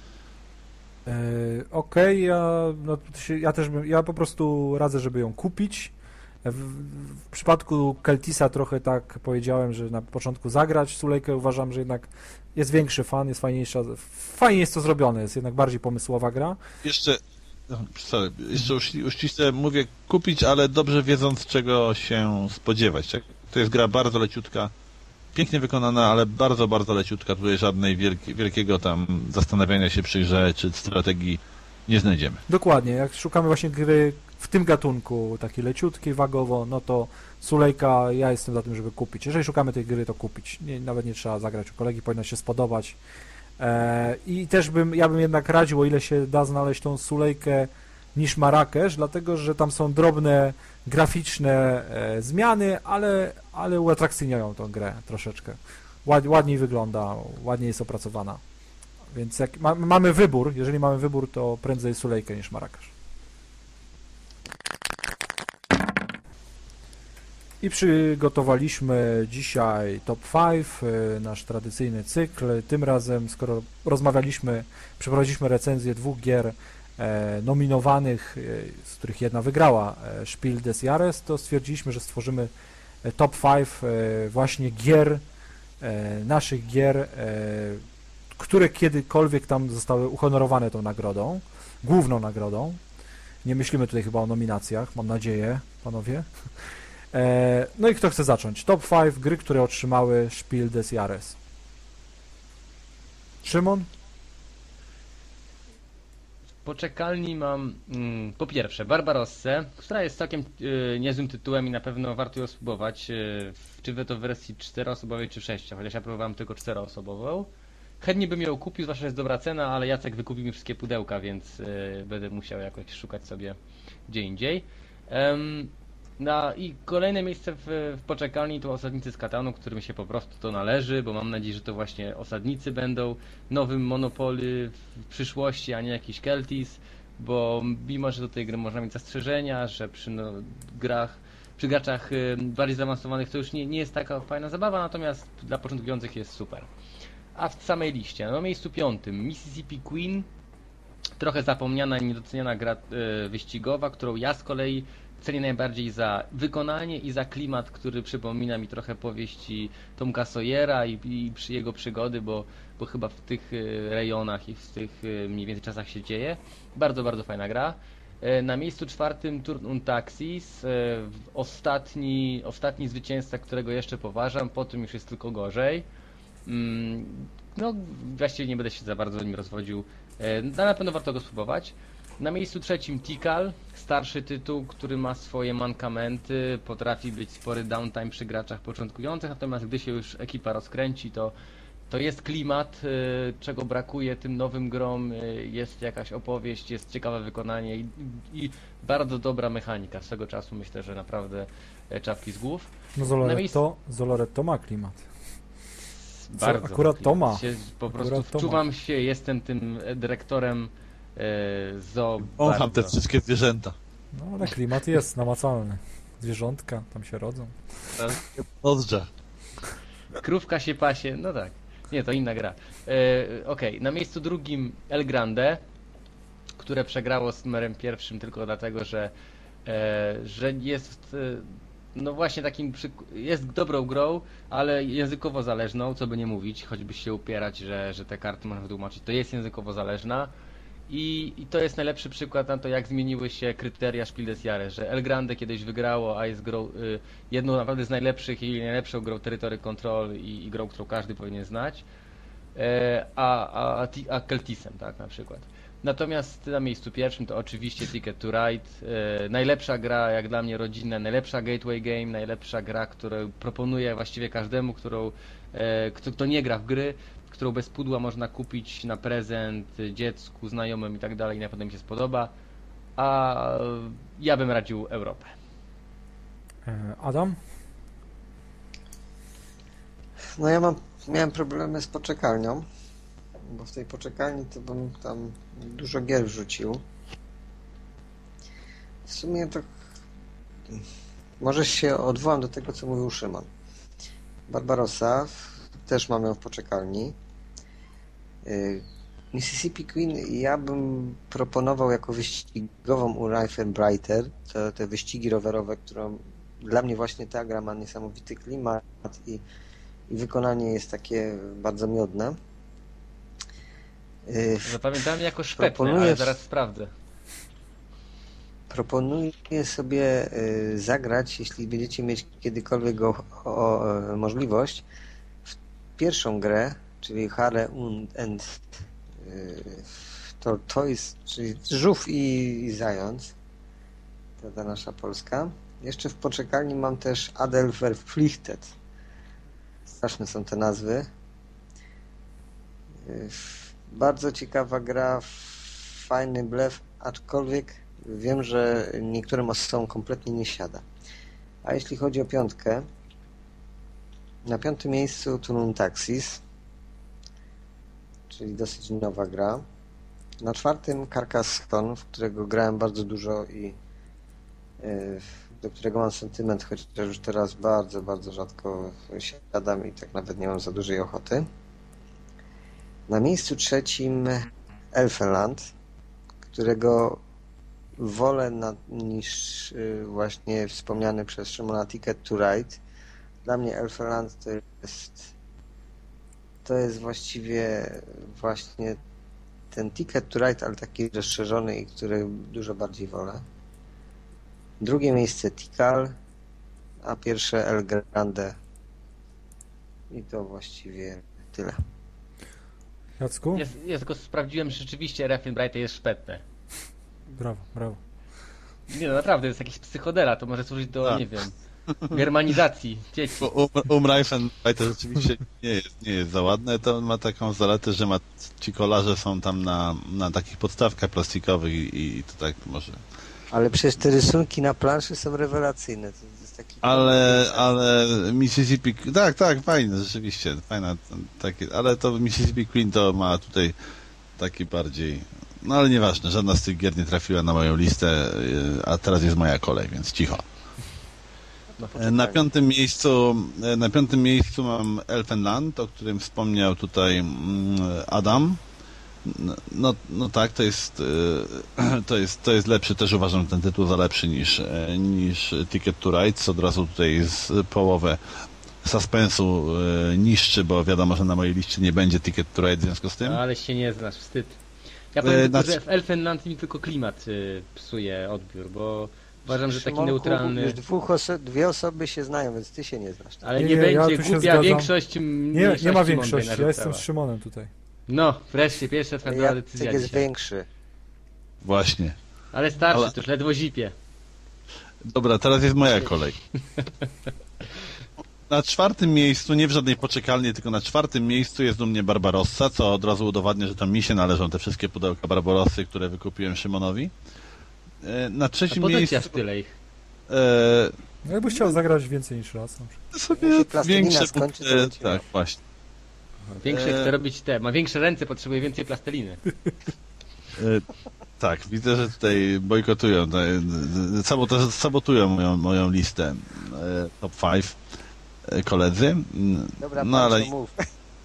Okej, ja po prostu radzę, żeby ją kupić. W przypadku Keltisa trochę tak powiedziałem, że na początku zagrać Sulejkę. Uważam, że jednak jest większy fan, jest fajniejsza. Fajnie jest to zrobione, jest jednak bardziej pomysłowa gra.
Jeszcze uściśle mówię kupić, ale dobrze wiedząc, czego się spodziewać. Tak? To jest gra bardzo leciutka, pięknie wykonana, ale bardzo, bardzo leciutka. Tutaj żadnej wielkiego tam zastanawiania się przy grze czy strategii nie znajdziemy.
Dokładnie, jak szukamy właśnie gry w tym gatunku, takiej leciutkiej, wagowo, no to Sulejka, ja jestem za tym, żeby kupić. Jeżeli szukamy tej gry, to kupić. Nawet nie trzeba zagrać u kolegi, powinno się spodobać. I też ja bym jednak radził, o ile się da znaleźć tą Sulejkę niż Marrakesz, dlatego że tam są drobne graficzne zmiany, ale uatrakcyjniają tą grę troszeczkę. Ładniej wygląda, ładniej jest opracowana. Więc jak mamy wybór, jeżeli mamy wybór, to prędzej Sulejkę niż Marrakesz. I przygotowaliśmy dzisiaj Top 5, nasz tradycyjny cykl. Tym razem, skoro przeprowadziliśmy recenzję 2 gier nominowanych, z których jedna wygrała Spiel des Jahres, to stwierdziliśmy, że stworzymy Top 5 właśnie gier, naszych gier, które kiedykolwiek tam zostały uhonorowane tą nagrodą, główną nagrodą. Nie myślimy tutaj chyba o nominacjach, mam nadzieję, panowie. No i kto chce zacząć? Top 5 gry, które otrzymały Spiel des Jahres. Szymon?
W poczekalni mam po pierwsze Barbarossę, która jest całkiem niezłym tytułem i na pewno warto ją spróbować, czy to w wersji 4-osobowej czy 6, chociaż ja próbowałem tylko 4-osobową. Chętnie bym ją kupił, zwłaszcza, że jest dobra cena, ale Jacek wykupił mi wszystkie pudełka, więc będę musiał jakoś szukać sobie gdzie indziej. I kolejne miejsce w poczekalni to Osadnicy z Katanu, którym się po prostu to należy, bo mam nadzieję, że to właśnie osadnicy będą nowym Monopoly w przyszłości, a nie jakiś Keltis, bo mimo, że do tej gry można mieć zastrzeżenia, że przy graczach bardziej zaawansowanych to już nie jest taka fajna zabawa, natomiast dla początkujących jest super. A w samej liście, na miejscu 5 Mississippi Queen, trochę zapomniana i niedoceniana gra wyścigowa, którą ja z kolei cenię najbardziej za wykonanie i za klimat, który przypomina mi trochę powieści Tomka Sawyera i jego przygody, bo chyba w tych rejonach i w tych mniej więcej czasach się dzieje. Bardzo, bardzo fajna gra. Na miejscu 4 Turn und Taxis, ostatni zwycięzca, którego jeszcze poważam, po tym już jest tylko gorzej. No, właściwie nie będę się za bardzo nim rozwodził, na pewno warto go spróbować. Na miejscu 3 Tikal, starszy tytuł, który ma swoje mankamenty, potrafi być spory downtime przy graczach początkujących, natomiast gdy się już ekipa rozkręci, to jest klimat, czego brakuje tym nowym grom, jest jakaś opowieść, jest ciekawe wykonanie i bardzo dobra mechanika. Z tego czasu myślę, że naprawdę czapki z głów.
No Zoloretto ma klimat.
Bardzo
akurat to ma.
Po prostu wczuwam się, jestem tym dyrektorem zoo.
Kocham te wszystkie zwierzęta.
No ale klimat jest namacalny. Zwierzątka tam się rodzą.
Ozdrze.
Krówka się pasie, no tak. Nie, to inna gra. Okej, na miejscu 2 El Grande, które przegrało z numerem 1 tylko dlatego, że jest no właśnie jest dobrą grą, ale językowo zależną, co by nie mówić, choćby się upierać, że te karty można wytłumaczyć, to jest językowo zależna i to jest najlepszy przykład na to, jak zmieniły się kryteria Spiel des Jahres, że El Grande kiedyś wygrało, a jest grą jedną naprawdę z najlepszych i najlepszą grą Territory Control i grą, którą każdy powinien znać, a Keltisem, tak, na przykład. Natomiast na miejscu 1 to oczywiście Ticket to Ride, najlepsza gra, jak dla mnie rodzinna, najlepsza gateway game, najlepsza gra, którą proponuję właściwie każdemu, kto nie gra w gry, którą bez pudła można kupić na prezent dziecku, znajomym i tak dalej, na pewno mi się spodoba, a ja bym radził Europę.
Adam?
No ja miałem problemy z poczekalnią, bo w tej poczekalni to bym tam dużo gier wrzucił. W sumie to może się odwołam do tego, co mówił Szymon. Barbarossa też mam ją w poczekalni. Mississippi Queen ja bym proponował jako wyścigową u Reifenbreiter, te wyścigi rowerowe, którą dla mnie właśnie ta gra ma niesamowity klimat i wykonanie jest takie bardzo miodne.
Zapamiętałem jako szpetne, ale zaraz sprawdzę.
Proponuję sobie zagrać, jeśli będziecie mieć kiedykolwiek możliwość, w pierwszą grę, czyli Hare and Tortoise, czyli Żółw i Zając. To ta nasza polska. Jeszcze w poczekalni mam też Adel Verpflichtet. Straszne są te nazwy. Bardzo ciekawa gra, fajny blef, aczkolwiek wiem, że niektórym osobom kompletnie nie siada. A jeśli chodzi o 5, na 5 miejscu Turn Taxis, czyli dosyć nowa gra. Na 4 Carcassonne, w którego grałem bardzo dużo i do którego mam sentyment, chociaż już teraz bardzo, bardzo rzadko siadam i tak nawet nie mam za dużej ochoty. Na miejscu trzecim Elfenland, którego wolę niż właśnie wspomniany przez Szymona Ticket to Ride. Dla mnie Elfenland to jest właściwie właśnie ten Ticket to Ride, ale taki rozszerzony i który dużo bardziej wolę. Drugie miejsce Tikal, a pierwsze El Grande. I to właściwie tyle.
Jacku?
Ja tylko sprawdziłem, że rzeczywiście Elfenbright jest szpetne.
Brawo, brawo.
Nie no, naprawdę, jest jakiś psychodela, to może służyć do,
Tak.
nie wiem, germanizacji dzieci.
Bo Reifenbright to rzeczywiście nie jest za ładne, to ma taką zaletę, że ci kolarze są tam na takich podstawkach plastikowych i to tak może...
Ale przecież te rysunki na planszy są rewelacyjne. To jest taki...
Ale Mississippi... Tak, fajne, rzeczywiście, fajne takie, ale to Mississippi Queen to ma tutaj taki bardziej... No ale nieważne, żadna z tych gier nie trafiła na moją listę, a teraz jest moja kolej, więc cicho.
No,
Na piątym miejscu mam Elfenland, o którym wspomniał tutaj Adam. No tak, to jest lepszy, też uważam ten tytuł za lepszy niż Ticket to Ride, co od razu tutaj z połowę suspensu niszczy, bo wiadomo, że na mojej liście nie będzie Ticket to Ride w związku z tym.
Ale się nie znasz, wstyd. Ja powiem tylko, że w Elfenland mi tylko klimat psuje odbiór, bo uważam, że taki
Szymonku,
neutralny...
Już dwie osoby się znają, więc ty się nie znasz. Tak?
Ale
Nie,
nie
ja
będzie
tu się
głupia
zgadzam.
większość
Nie
mniejszości
ma
mądrej
większości, ja
narzucała.
jestem z Szymonem tutaj.
No, wreszcie, pierwsza twarda decyzja
Jacek jest
dzisiaj.
większy.
Właśnie.
Ale starszy,
Ale-
to już ledwo zipie.
Dobra, teraz jest moja kolej. Na czwartym miejscu, nie w żadnej poczekalni, tylko na czwartym miejscu jest u mnie Barbarossa, co od razu udowadnia, że to mi się należą te wszystkie pudełka Barbarossy, które wykupiłem Szymonowi. Na
A
trzecim
pozycja
miejscu
w tyle ich.
No jakbyś chciał zagrać więcej niż raz. Na przykład.
sobie
Jak się plastelina
większe
skończy, to
pudełka,
będzie
tak, właśnie.
Większe chce robić ma większe ręce, potrzebuje więcej plasteliny.
Tak, widzę, że tutaj bojkotują, sabotują moją listę top 5 koledzy.
Dobra,
No ale
mów.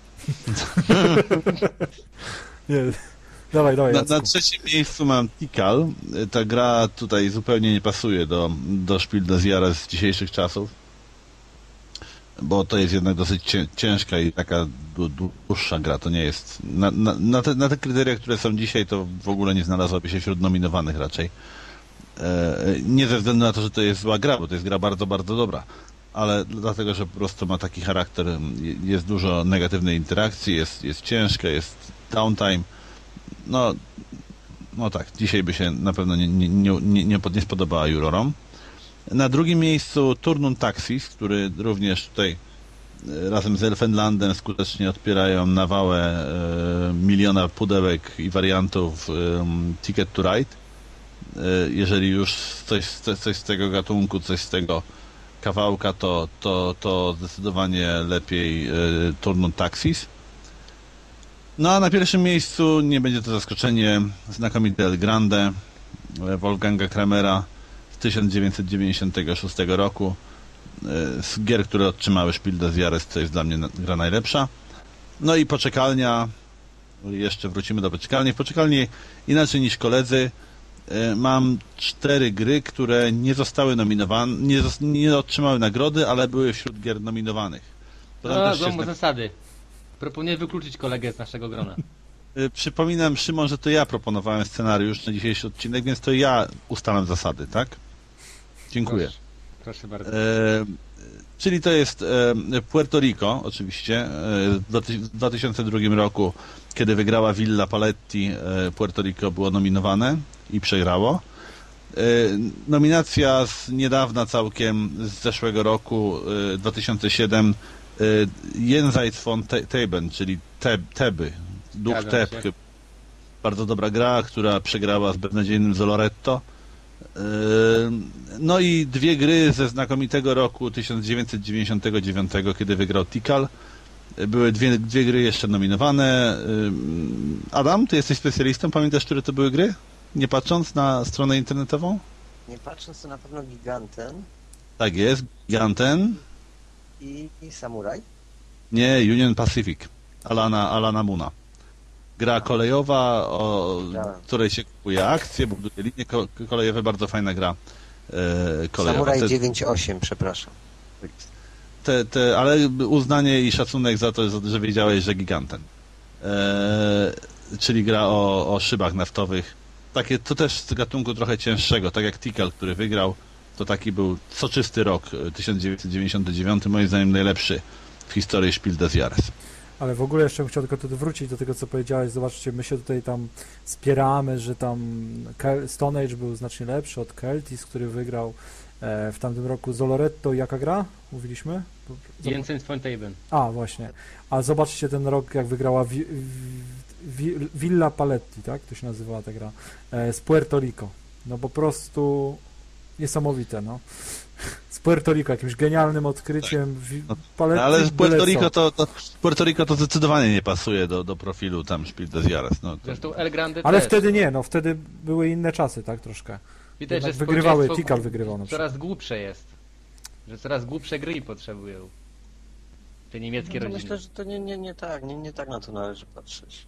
Nie, dawaj,
na
Jacku.
trzecim miejscu mam Tikal. Ta gra tutaj zupełnie nie pasuje do Spiel des Jahres z dzisiejszych czasów, bo to jest jednak dosyć ciężka i taka dłuższa gra. To nie jest... Na te kryteria, które są dzisiaj, to w ogóle nie znalazłaby się wśród nominowanych raczej. Nie ze względu na to, że to jest zła gra, bo to jest gra bardzo, bardzo dobra, ale dlatego, że po prostu ma taki charakter, jest dużo negatywnej interakcji, jest ciężka, jest downtime. No tak, dzisiaj by się na pewno nie spodobało jurorom. Na drugim miejscu Turnum Taxis, który również tutaj razem z Elfenlandem skutecznie odpierają nawałę miliona pudełek i wariantów Ticket to Ride. Jeżeli już coś z tego gatunku, coś z tego kawałka, to zdecydowanie lepiej Turnum Taxis. No a na pierwszym miejscu, nie będzie to zaskoczenie, znakomity El Grande Wolfganga Kramera z 1996 roku. Z gier, które otrzymały Spiel des Jahres, to jest dla mnie gra najlepsza. No i poczekalnia, jeszcze wrócimy do poczekalni. W poczekalni inaczej niż koledzy mam 4 gry, które nie zostały nominowane, nie otrzymały nagrody, ale były wśród gier nominowanych.
Złą zasady. Proponuję wykluczyć kolegę z naszego grona.
Przypominam, Szymon, że to ja proponowałem scenariusz na dzisiejszy odcinek, więc to ja ustalam zasady, tak? Dziękuję.
Proszę bardzo.
Czyli to jest Puerto Rico, oczywiście. W 2002 roku, kiedy wygrała Villa Paletti, Puerto Rico było nominowane i przegrało. Nominacja z niedawna całkiem, z zeszłego roku, 2007, Jenseits von Theben, czyli Teby, duch Teb. Bardzo dobra gra, która przegrała z beznadziejnym Zoloretto. No i 2 gry ze znakomitego roku 1999, kiedy wygrał Tikal. Były dwie gry jeszcze nominowane. Adam, ty jesteś specjalistą, pamiętasz, które to były gry? Nie patrząc na stronę internetową?
nie patrząc, to na pewno Giganten
Tak jest, Giganten,
i Samuraj.
nie, Union Pacific, Alana Moona. Gra kolejowa, której się kupuje akcje, buduje linie kolejowe, bardzo fajna gra kolejowa.
Samuraj 9.8, przepraszam.
Ale uznanie i szacunek za to, że wiedziałeś, że Giganten. Czyli gra o szybach naftowych. Takie, to też z gatunku trochę cięższego, tak jak Tikal, który wygrał. To taki był soczysty rok, 1999, moim zdaniem najlepszy w historii Spiel des Jahres.
Ale w ogóle jeszcze bym chciał tylko wrócić do tego, co powiedziałeś. Zobaczcie, my się tutaj tam spieramy, że tam Stone Age był znacznie lepszy od Celtis, który wygrał w tamtym roku. Zoloretto, jaka gra? Mówiliśmy?
Jensen Fontaiben.
A, właśnie. A zobaczcie ten rok, jak wygrała Villa Paletti, tak? To się nazywała ta gra. Z Puerto Rico. No po prostu niesamowite, no. Z Puerto Rico, jakimś genialnym odkryciem.
Tak.
Paletti,
Ale z Puerto Rico to zdecydowanie nie pasuje do profilu tam Spiel des Jahres. No,
Zresztą El Grande
ale
też.
wtedy nie, no wtedy były inne czasy, tak? Troszkę.
Widać, że
wygrywały,
społeczeństwo
Tikal wygrywał na przykład.
coraz głupsze jest. Że coraz głupsze gry potrzebują. Te niemieckie
No to
rodziny.
myślę, że to nie tak na to należy patrzeć.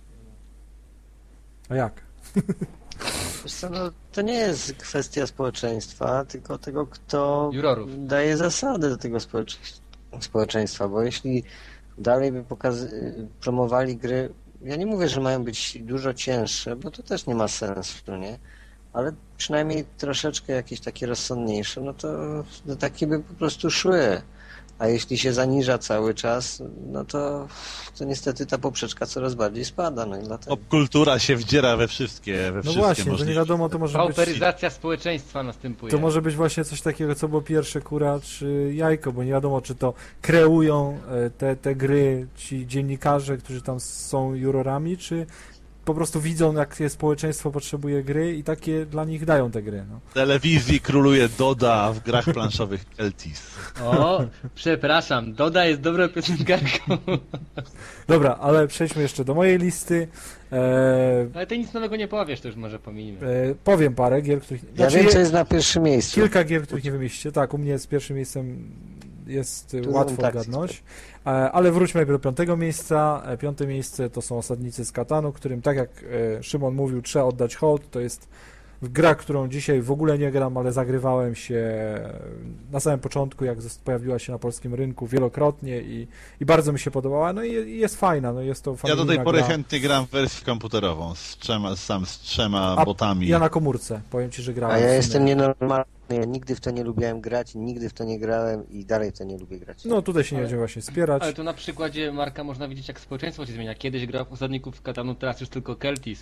A jak?
Wiesz co, no, to nie jest kwestia społeczeństwa, tylko tego, kto
Jurorów.
daje zasady do tego społeczeństwa, bo jeśli dalej by promowali gry, ja nie mówię, że mają być dużo cięższe, bo to też nie ma sensu, nie? Ale przynajmniej troszeczkę jakieś takie rozsądniejsze, no to takie by po prostu szły. A jeśli się zaniża cały czas, no to niestety ta poprzeczka coraz bardziej spada. No i dlatego.
Popkultura się wdziera we wszystkie
No właśnie, to nie
możliwe.
wiadomo, to może być...
Pauperyzacja społeczeństwa następuje.
To może być właśnie coś takiego, co było pierwsze, kura czy jajko, bo nie wiadomo, czy to kreują te gry ci dziennikarze, którzy tam są jurorami, czy po prostu widzą, jakie społeczeństwo potrzebuje gry i takie dla nich dają te gry. No.
W telewizji króluje Doda, w grach planszowych Celtis.
O, przepraszam, Doda jest dobrą piosenkarką.
Dobra, ale przejdźmy jeszcze do mojej listy.
Ale ty nic nowego nie powiesz, to już może pomijmy.
Powiem parę gier, których...
Ja wiem, co jest na pierwszym miejscu.
Kilka gier, których nie wymieścicie. Tak, u mnie z pierwszym miejscem jest łatwo odgadnąć. Ale wróćmy do piątego miejsca. Piąte miejsce to są Osadnicy z Katanu, którym, tak jak Szymon mówił, trzeba oddać hołd. To jest gra, którą dzisiaj w ogóle nie gram, ale zagrywałem się na samym początku, jak pojawiła się na polskim rynku wielokrotnie i bardzo mi się podobała. No i jest fajna. No jest to
Ja do tej pory
gra.
chętnie gram w wersję komputerową z trzema botami.
Ja na komórce. Powiem ci, że grałem.
A ja
w sumie.
jestem nienormalny. Ja nigdy w to nie lubiłem grać, nigdy w to nie grałem i dalej w to nie lubię grać.
No tutaj się nie będziemy właśnie spierać.
Ale tu na przykładzie Marka można widzieć, jak społeczeństwo się zmienia. Kiedyś grał w Osadników w Katanu, teraz już tylko Celtis.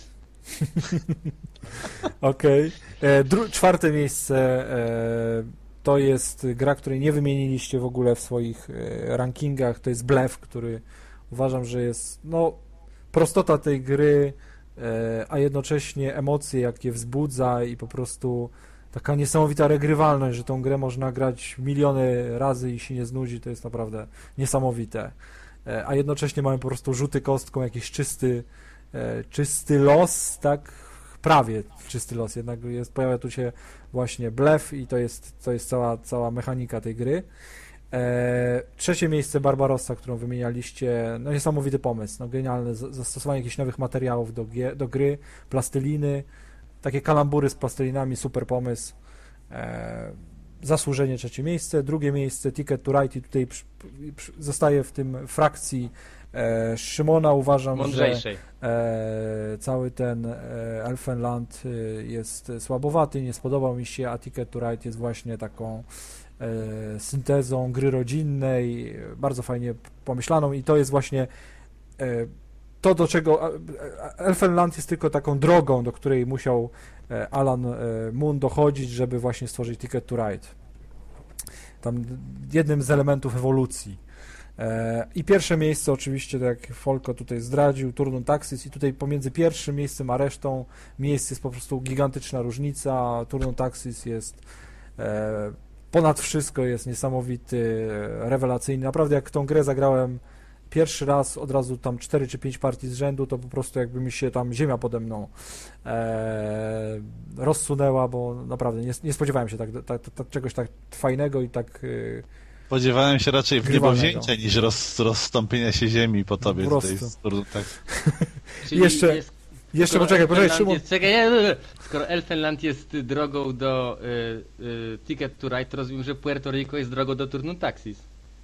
Okej. Czwarte miejsce to jest gra, której nie wymieniliście w ogóle w swoich rankingach. To jest Blef, który uważam, że jest prostota tej gry, a jednocześnie emocje, jakie wzbudza i po prostu taka niesamowita regrywalność, że tą grę można grać miliony razy i się nie znudzi, to jest naprawdę niesamowite. A jednocześnie mamy po prostu rzuty kostką, jakiś czysty los, tak? Prawie czysty los, jednak pojawia tu się właśnie blef i to jest cała mechanika tej gry. Trzecie miejsce Barbarossa, którą wymienialiście, no niesamowity pomysł, no genialne, zastosowanie jakichś nowych materiałów do gry, plasteliny, takie kalambury z plastelinami, super pomysł. Zasłużenie trzecie miejsce. Drugie miejsce Ticket to Ride i tutaj zostaje w tym frakcji Szymona. Uważam,
Mądrzejszej.
że cały ten Elfenland jest słabowaty, nie spodobał mi się, a Ticket to Ride jest właśnie taką syntezą gry rodzinnej, bardzo fajnie pomyślaną i to jest właśnie to, do czego Elfenland jest tylko taką drogą, do której musiał Alan Moon dochodzić, żeby właśnie stworzyć Ticket to Ride. Tam jednym z elementów ewolucji. I pierwsze miejsce oczywiście, tak jak Folko tutaj zdradził, Turnum Taxis i tutaj pomiędzy pierwszym miejscem a resztą miejsc jest po prostu gigantyczna różnica. Turnum Taxis jest ponad wszystko, jest niesamowity, rewelacyjny. Naprawdę jak tą grę zagrałem pierwszy raz od razu tam 4 czy 5 partii z rzędu, to po prostu jakby mi się tam ziemia pode mną rozsunęła, bo naprawdę nie spodziewałem się czegoś tak fajnego i tak
Spodziewałem się raczej
grywalnego.
wniebowzięcia niż rozstąpienia się ziemi po tobie
Po
tutaj.
prostu.
Tak.
Czyli
Jeszcze poczekaj, Szymon.
Skoro Elfenland jest drogą do Ticket to Ride, to rozumiem, że Puerto Rico jest drogą do Turnum Taxis.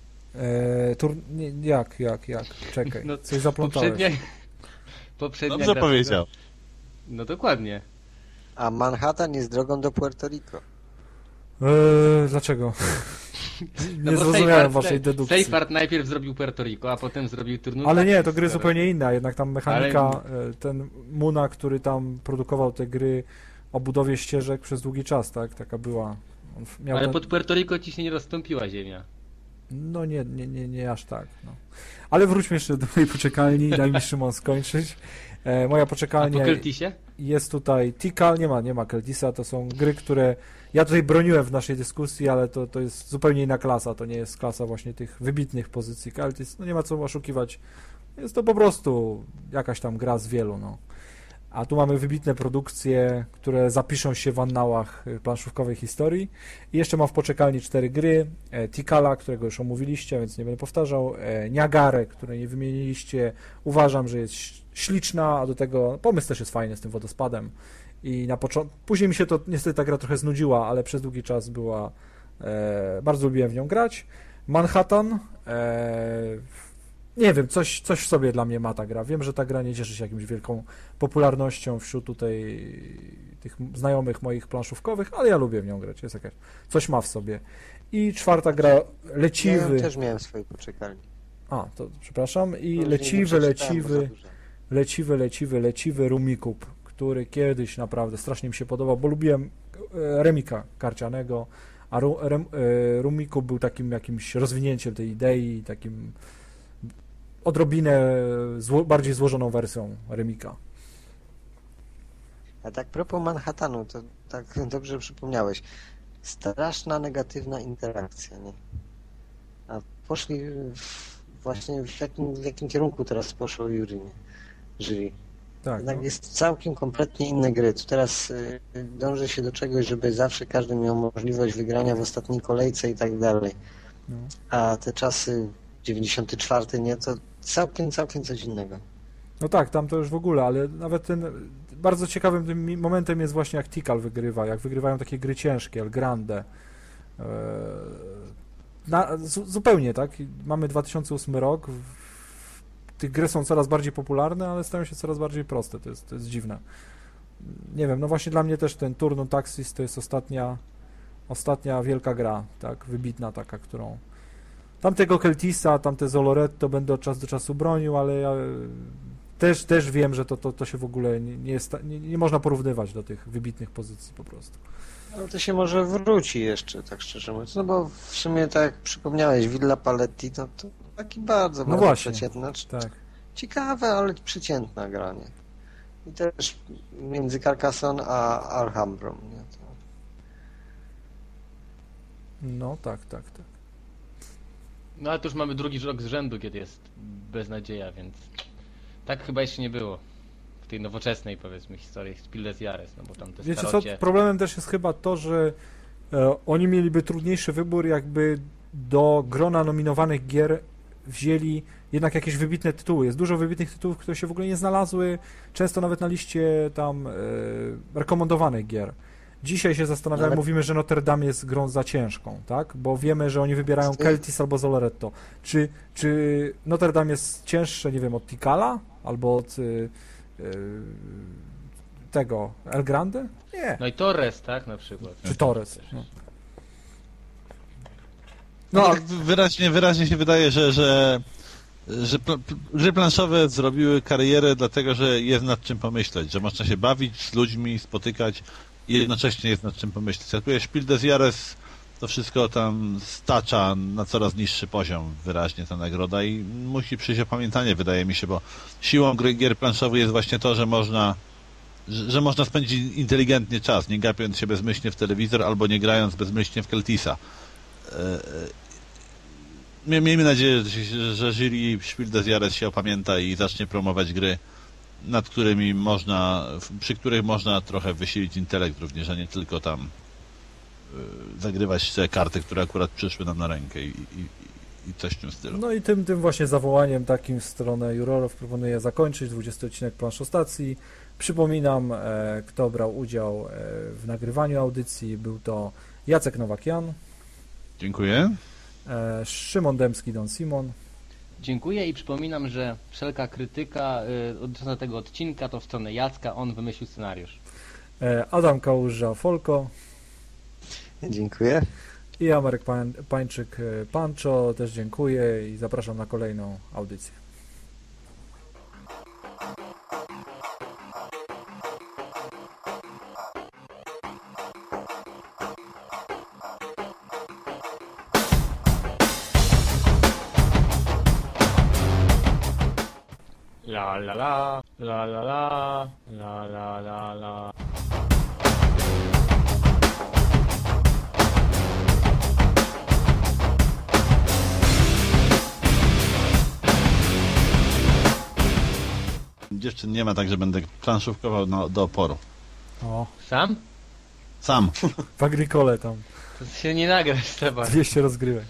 Jak? Czekaj,
No,
coś zaplątałeś.
Poprzednia
Dobrze
gra-
powiedział.
No dokładnie.
A Manhattan jest drogą do Puerto Rico.
Dlaczego?
No
Nie
bo
zrozumiałem waszej dedukcji.
Safeart najpierw zrobił Puerto Rico, a potem zrobił Turnum
Ale nie,
Taxis.
to gry zupełnie inna, jednak tam mechanika,
Ale-
ten Muna, który tam produkował te gry o budowie ścieżek przez długi czas, tak? Taka była. On miał
Ale
ten...
pod Puerto Rico ci się nie rozstąpiła ziemia.
No nie aż tak. No. Ale wróćmy jeszcze do mojej poczekalni, daj mi Szymon skończyć. Moja
A po
poczekalnia
Keltisie?
jest tutaj Tikal, nie ma Keltisa, to są gry, które ja tutaj broniłem w naszej dyskusji, ale to jest zupełnie inna klasa, to nie jest klasa właśnie tych wybitnych pozycji. Keltis, no nie ma co oszukiwać, jest to po prostu jakaś tam gra z wielu, no. A tu mamy wybitne produkcje, które zapiszą się w annałach planszówkowej historii. I jeszcze mam w poczekalni 4 gry. Tikala, którego już omówiliście, więc nie będę powtarzał. Niagarę, której nie wymieniliście. Uważam, że jest śliczna, a do tego pomysł też jest fajny z tym wodospadem. I na początku, później mi się to niestety ta gra trochę znudziła, ale przez długi czas była, bardzo lubiłem w nią grać. Manhattan, nie wiem, coś w sobie dla mnie ma ta gra. Wiem, że ta gra nie cieszy się jakąś wielką popularnością wśród tutaj tych znajomych moich planszówkowych, ale ja lubię w nią grać, jest jakaś, coś ma w sobie. I 4. gra,
Ja
Leciwy.
ją też miałem w swojej poczekalni.
A, to przepraszam. I
No,
Leciwy,
nie przeczytałem, bo za dużo.
leciwy Rumikub, który kiedyś naprawdę strasznie mi się podobał, bo lubiłem Remika karcianego, a Rumikub był takim jakimś rozwinięciem tej idei, takim odrobinę bardziej złożoną wersją Remika.
A tak propos Manhattanu, to tak dobrze przypomniałeś. Straszna negatywna interakcja, nie? A poszli właśnie w jakim kierunku teraz poszło jury, nie? Jury.
Tak,
Jednak
no.
jest całkiem kompletnie inne gry. Tu teraz dąży się do czegoś, żeby zawsze każdy miał możliwość wygrania w ostatniej kolejce i tak dalej.
No.
A te czasy 94, nie? To całkiem coś innego.
No tak, tam to już w ogóle, ale nawet ten bardzo ciekawym tym momentem jest właśnie jak Tikal wygrywa, jak wygrywają takie gry ciężkie, El Grande. Zupełnie, tak? Mamy 2008 rok, tych gry są coraz bardziej popularne, ale stają się coraz bardziej proste, to jest dziwne. Nie wiem, no właśnie dla mnie też ten Turnum Taxis to jest ostatnia wielka gra, tak? Wybitna taka, którą... Tamtego Keltisa, tamte Zoloretto będę od czasu do czasu bronił, ale ja też wiem, że to się w ogóle nie można porównywać do tych wybitnych pozycji po prostu.
No to się może wróci jeszcze, tak szczerze mówiąc. No bo w sumie tak jak przypomniałeś, Villa Paletti to taki bardzo
właśnie,
przeciętna.
tak.
Ciekawe, ale przeciętna gra, nie? I też między Carcassonne a Alhambrą, nie?
No tak.
No ale to już mamy drugi rok z rzędu, kiedy jest beznadzieja, więc tak chyba jeszcze nie było w tej nowoczesnej, powiedzmy, historii Spiel des Jahres, no bo tam te
Wiecie co,
starocie...
problemem też jest chyba to, że oni mieliby trudniejszy wybór, jakby do grona nominowanych gier wzięli jednak jakieś wybitne tytuły. Jest dużo wybitnych tytułów, które się w ogóle nie znalazły, często nawet na liście tam rekomendowanych gier. Dzisiaj się zastanawiamy,
Ale...
mówimy, że Notre Dame jest grą za ciężką, tak? Bo wiemy, że oni wybierają Keltis albo Zoloretto. Czy Notre Dame jest cięższe, nie wiem, od Tikala? Albo od tego El Grande? Nie.
No i Torres, tak, na przykład.
Czy Torres. No.
No, tak wyraźnie się wydaje, że gry planszowe zrobiły karierę dlatego, że jest nad czym pomyśleć, że można się bawić z ludźmi, spotykać i jednocześnie jest nad czym pomyśleć. Jak tu Spiel des Jahres, to wszystko tam stacza na coraz niższy poziom wyraźnie ta nagroda i musi przyjść opamiętanie, wydaje mi się, bo siłą gier planszowych jest właśnie to, że można spędzić inteligentnie czas, nie gapiąc się bezmyślnie w telewizor albo nie grając bezmyślnie w Keltisa. Miejmy nadzieję, że jury Spiel des Jahres się opamięta i zacznie promować gry, przy których można trochę wysilić intelekt również, a nie tylko tam zagrywać te karty, które akurat przyszły nam na rękę i coś w tym stylu.
No i tym właśnie zawołaniem takim w stronę jurorów proponuję zakończyć 20 odcinek Planszostacji. Przypominam, kto brał udział w nagrywaniu audycji. Był to Jacek Nowakian,
Dziękuję.
Szymon Dębski, Don Simon.
Dziękuję i przypominam, że wszelka krytyka dotycząca tego odcinka to w stronę Jacka, on wymyślił scenariusz.
Adam Kałuża, Folko.
Dziękuję.
I ja, Marek Pańczyk, Pancho, też dziękuję i zapraszam na kolejną audycję.
La la la, la la la, la la la la.
Dziewczyn nie ma, także będę planszówkował do oporu.
O,
Sam?
Sam.
w Agricole tam
To się nie nagrasz, trzeba.
200 rozgrywek.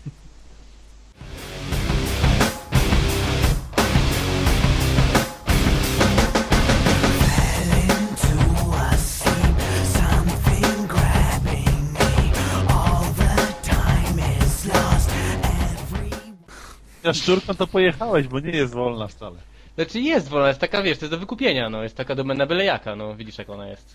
Ja szczurką to pojechałeś, bo nie jest wolna wcale.
Znaczy jest wolna, jest taka, wiesz, to jest do wykupienia, no, jest taka domena byle jaka, no, widzisz jak ona jest.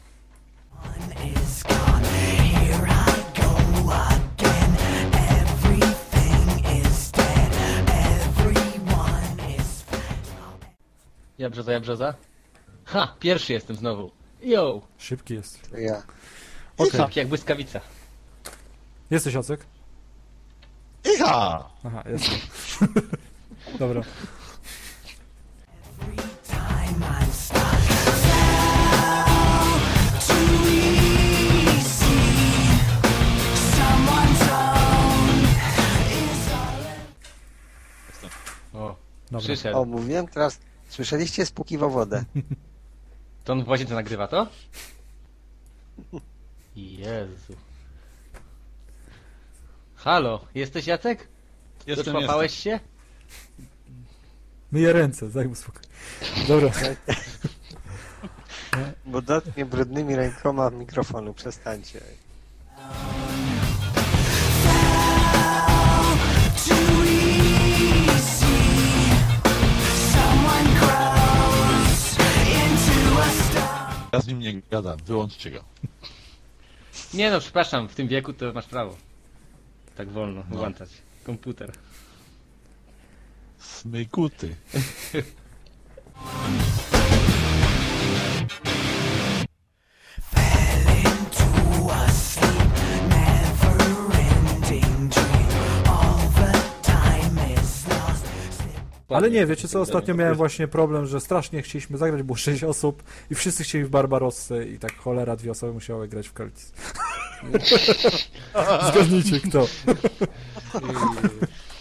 Ja brzoza? Ha, pierwszy jestem znowu. Yo!
Szybki jest.
To ja.
Okej.
Szybki jak błyskawica.
Jesteś, Jacek?
Iha!
Aha, jestem. Dobra.
O,
Dobra.
przyszedł.
O, mówiłem teraz, słyszeliście, spukiwał wodę.
To on w łazience nagrywa to? Jezu. Halo, jesteś Jacek?
Jestem.
Doczłapałeś się?
Myję ręce, daj mu spokój. Dobra.
Bo dotknie brudnymi rękoma mikrofonu, przestańcie.
Ja z nim nie gadam, wyłączcie go.
Nie no, przepraszam, w tym wieku to masz prawo. Tak wolno, włączać. Komputer.
Smykuty.
Ale nie, wiecie co, ostatnio miałem właśnie problem, że strasznie chcieliśmy zagrać, było 6 osób i wszyscy chcieli w Barbarossę i tak cholera, 2 osoby musiały grać w Kaltis. Zgadnijcie kto.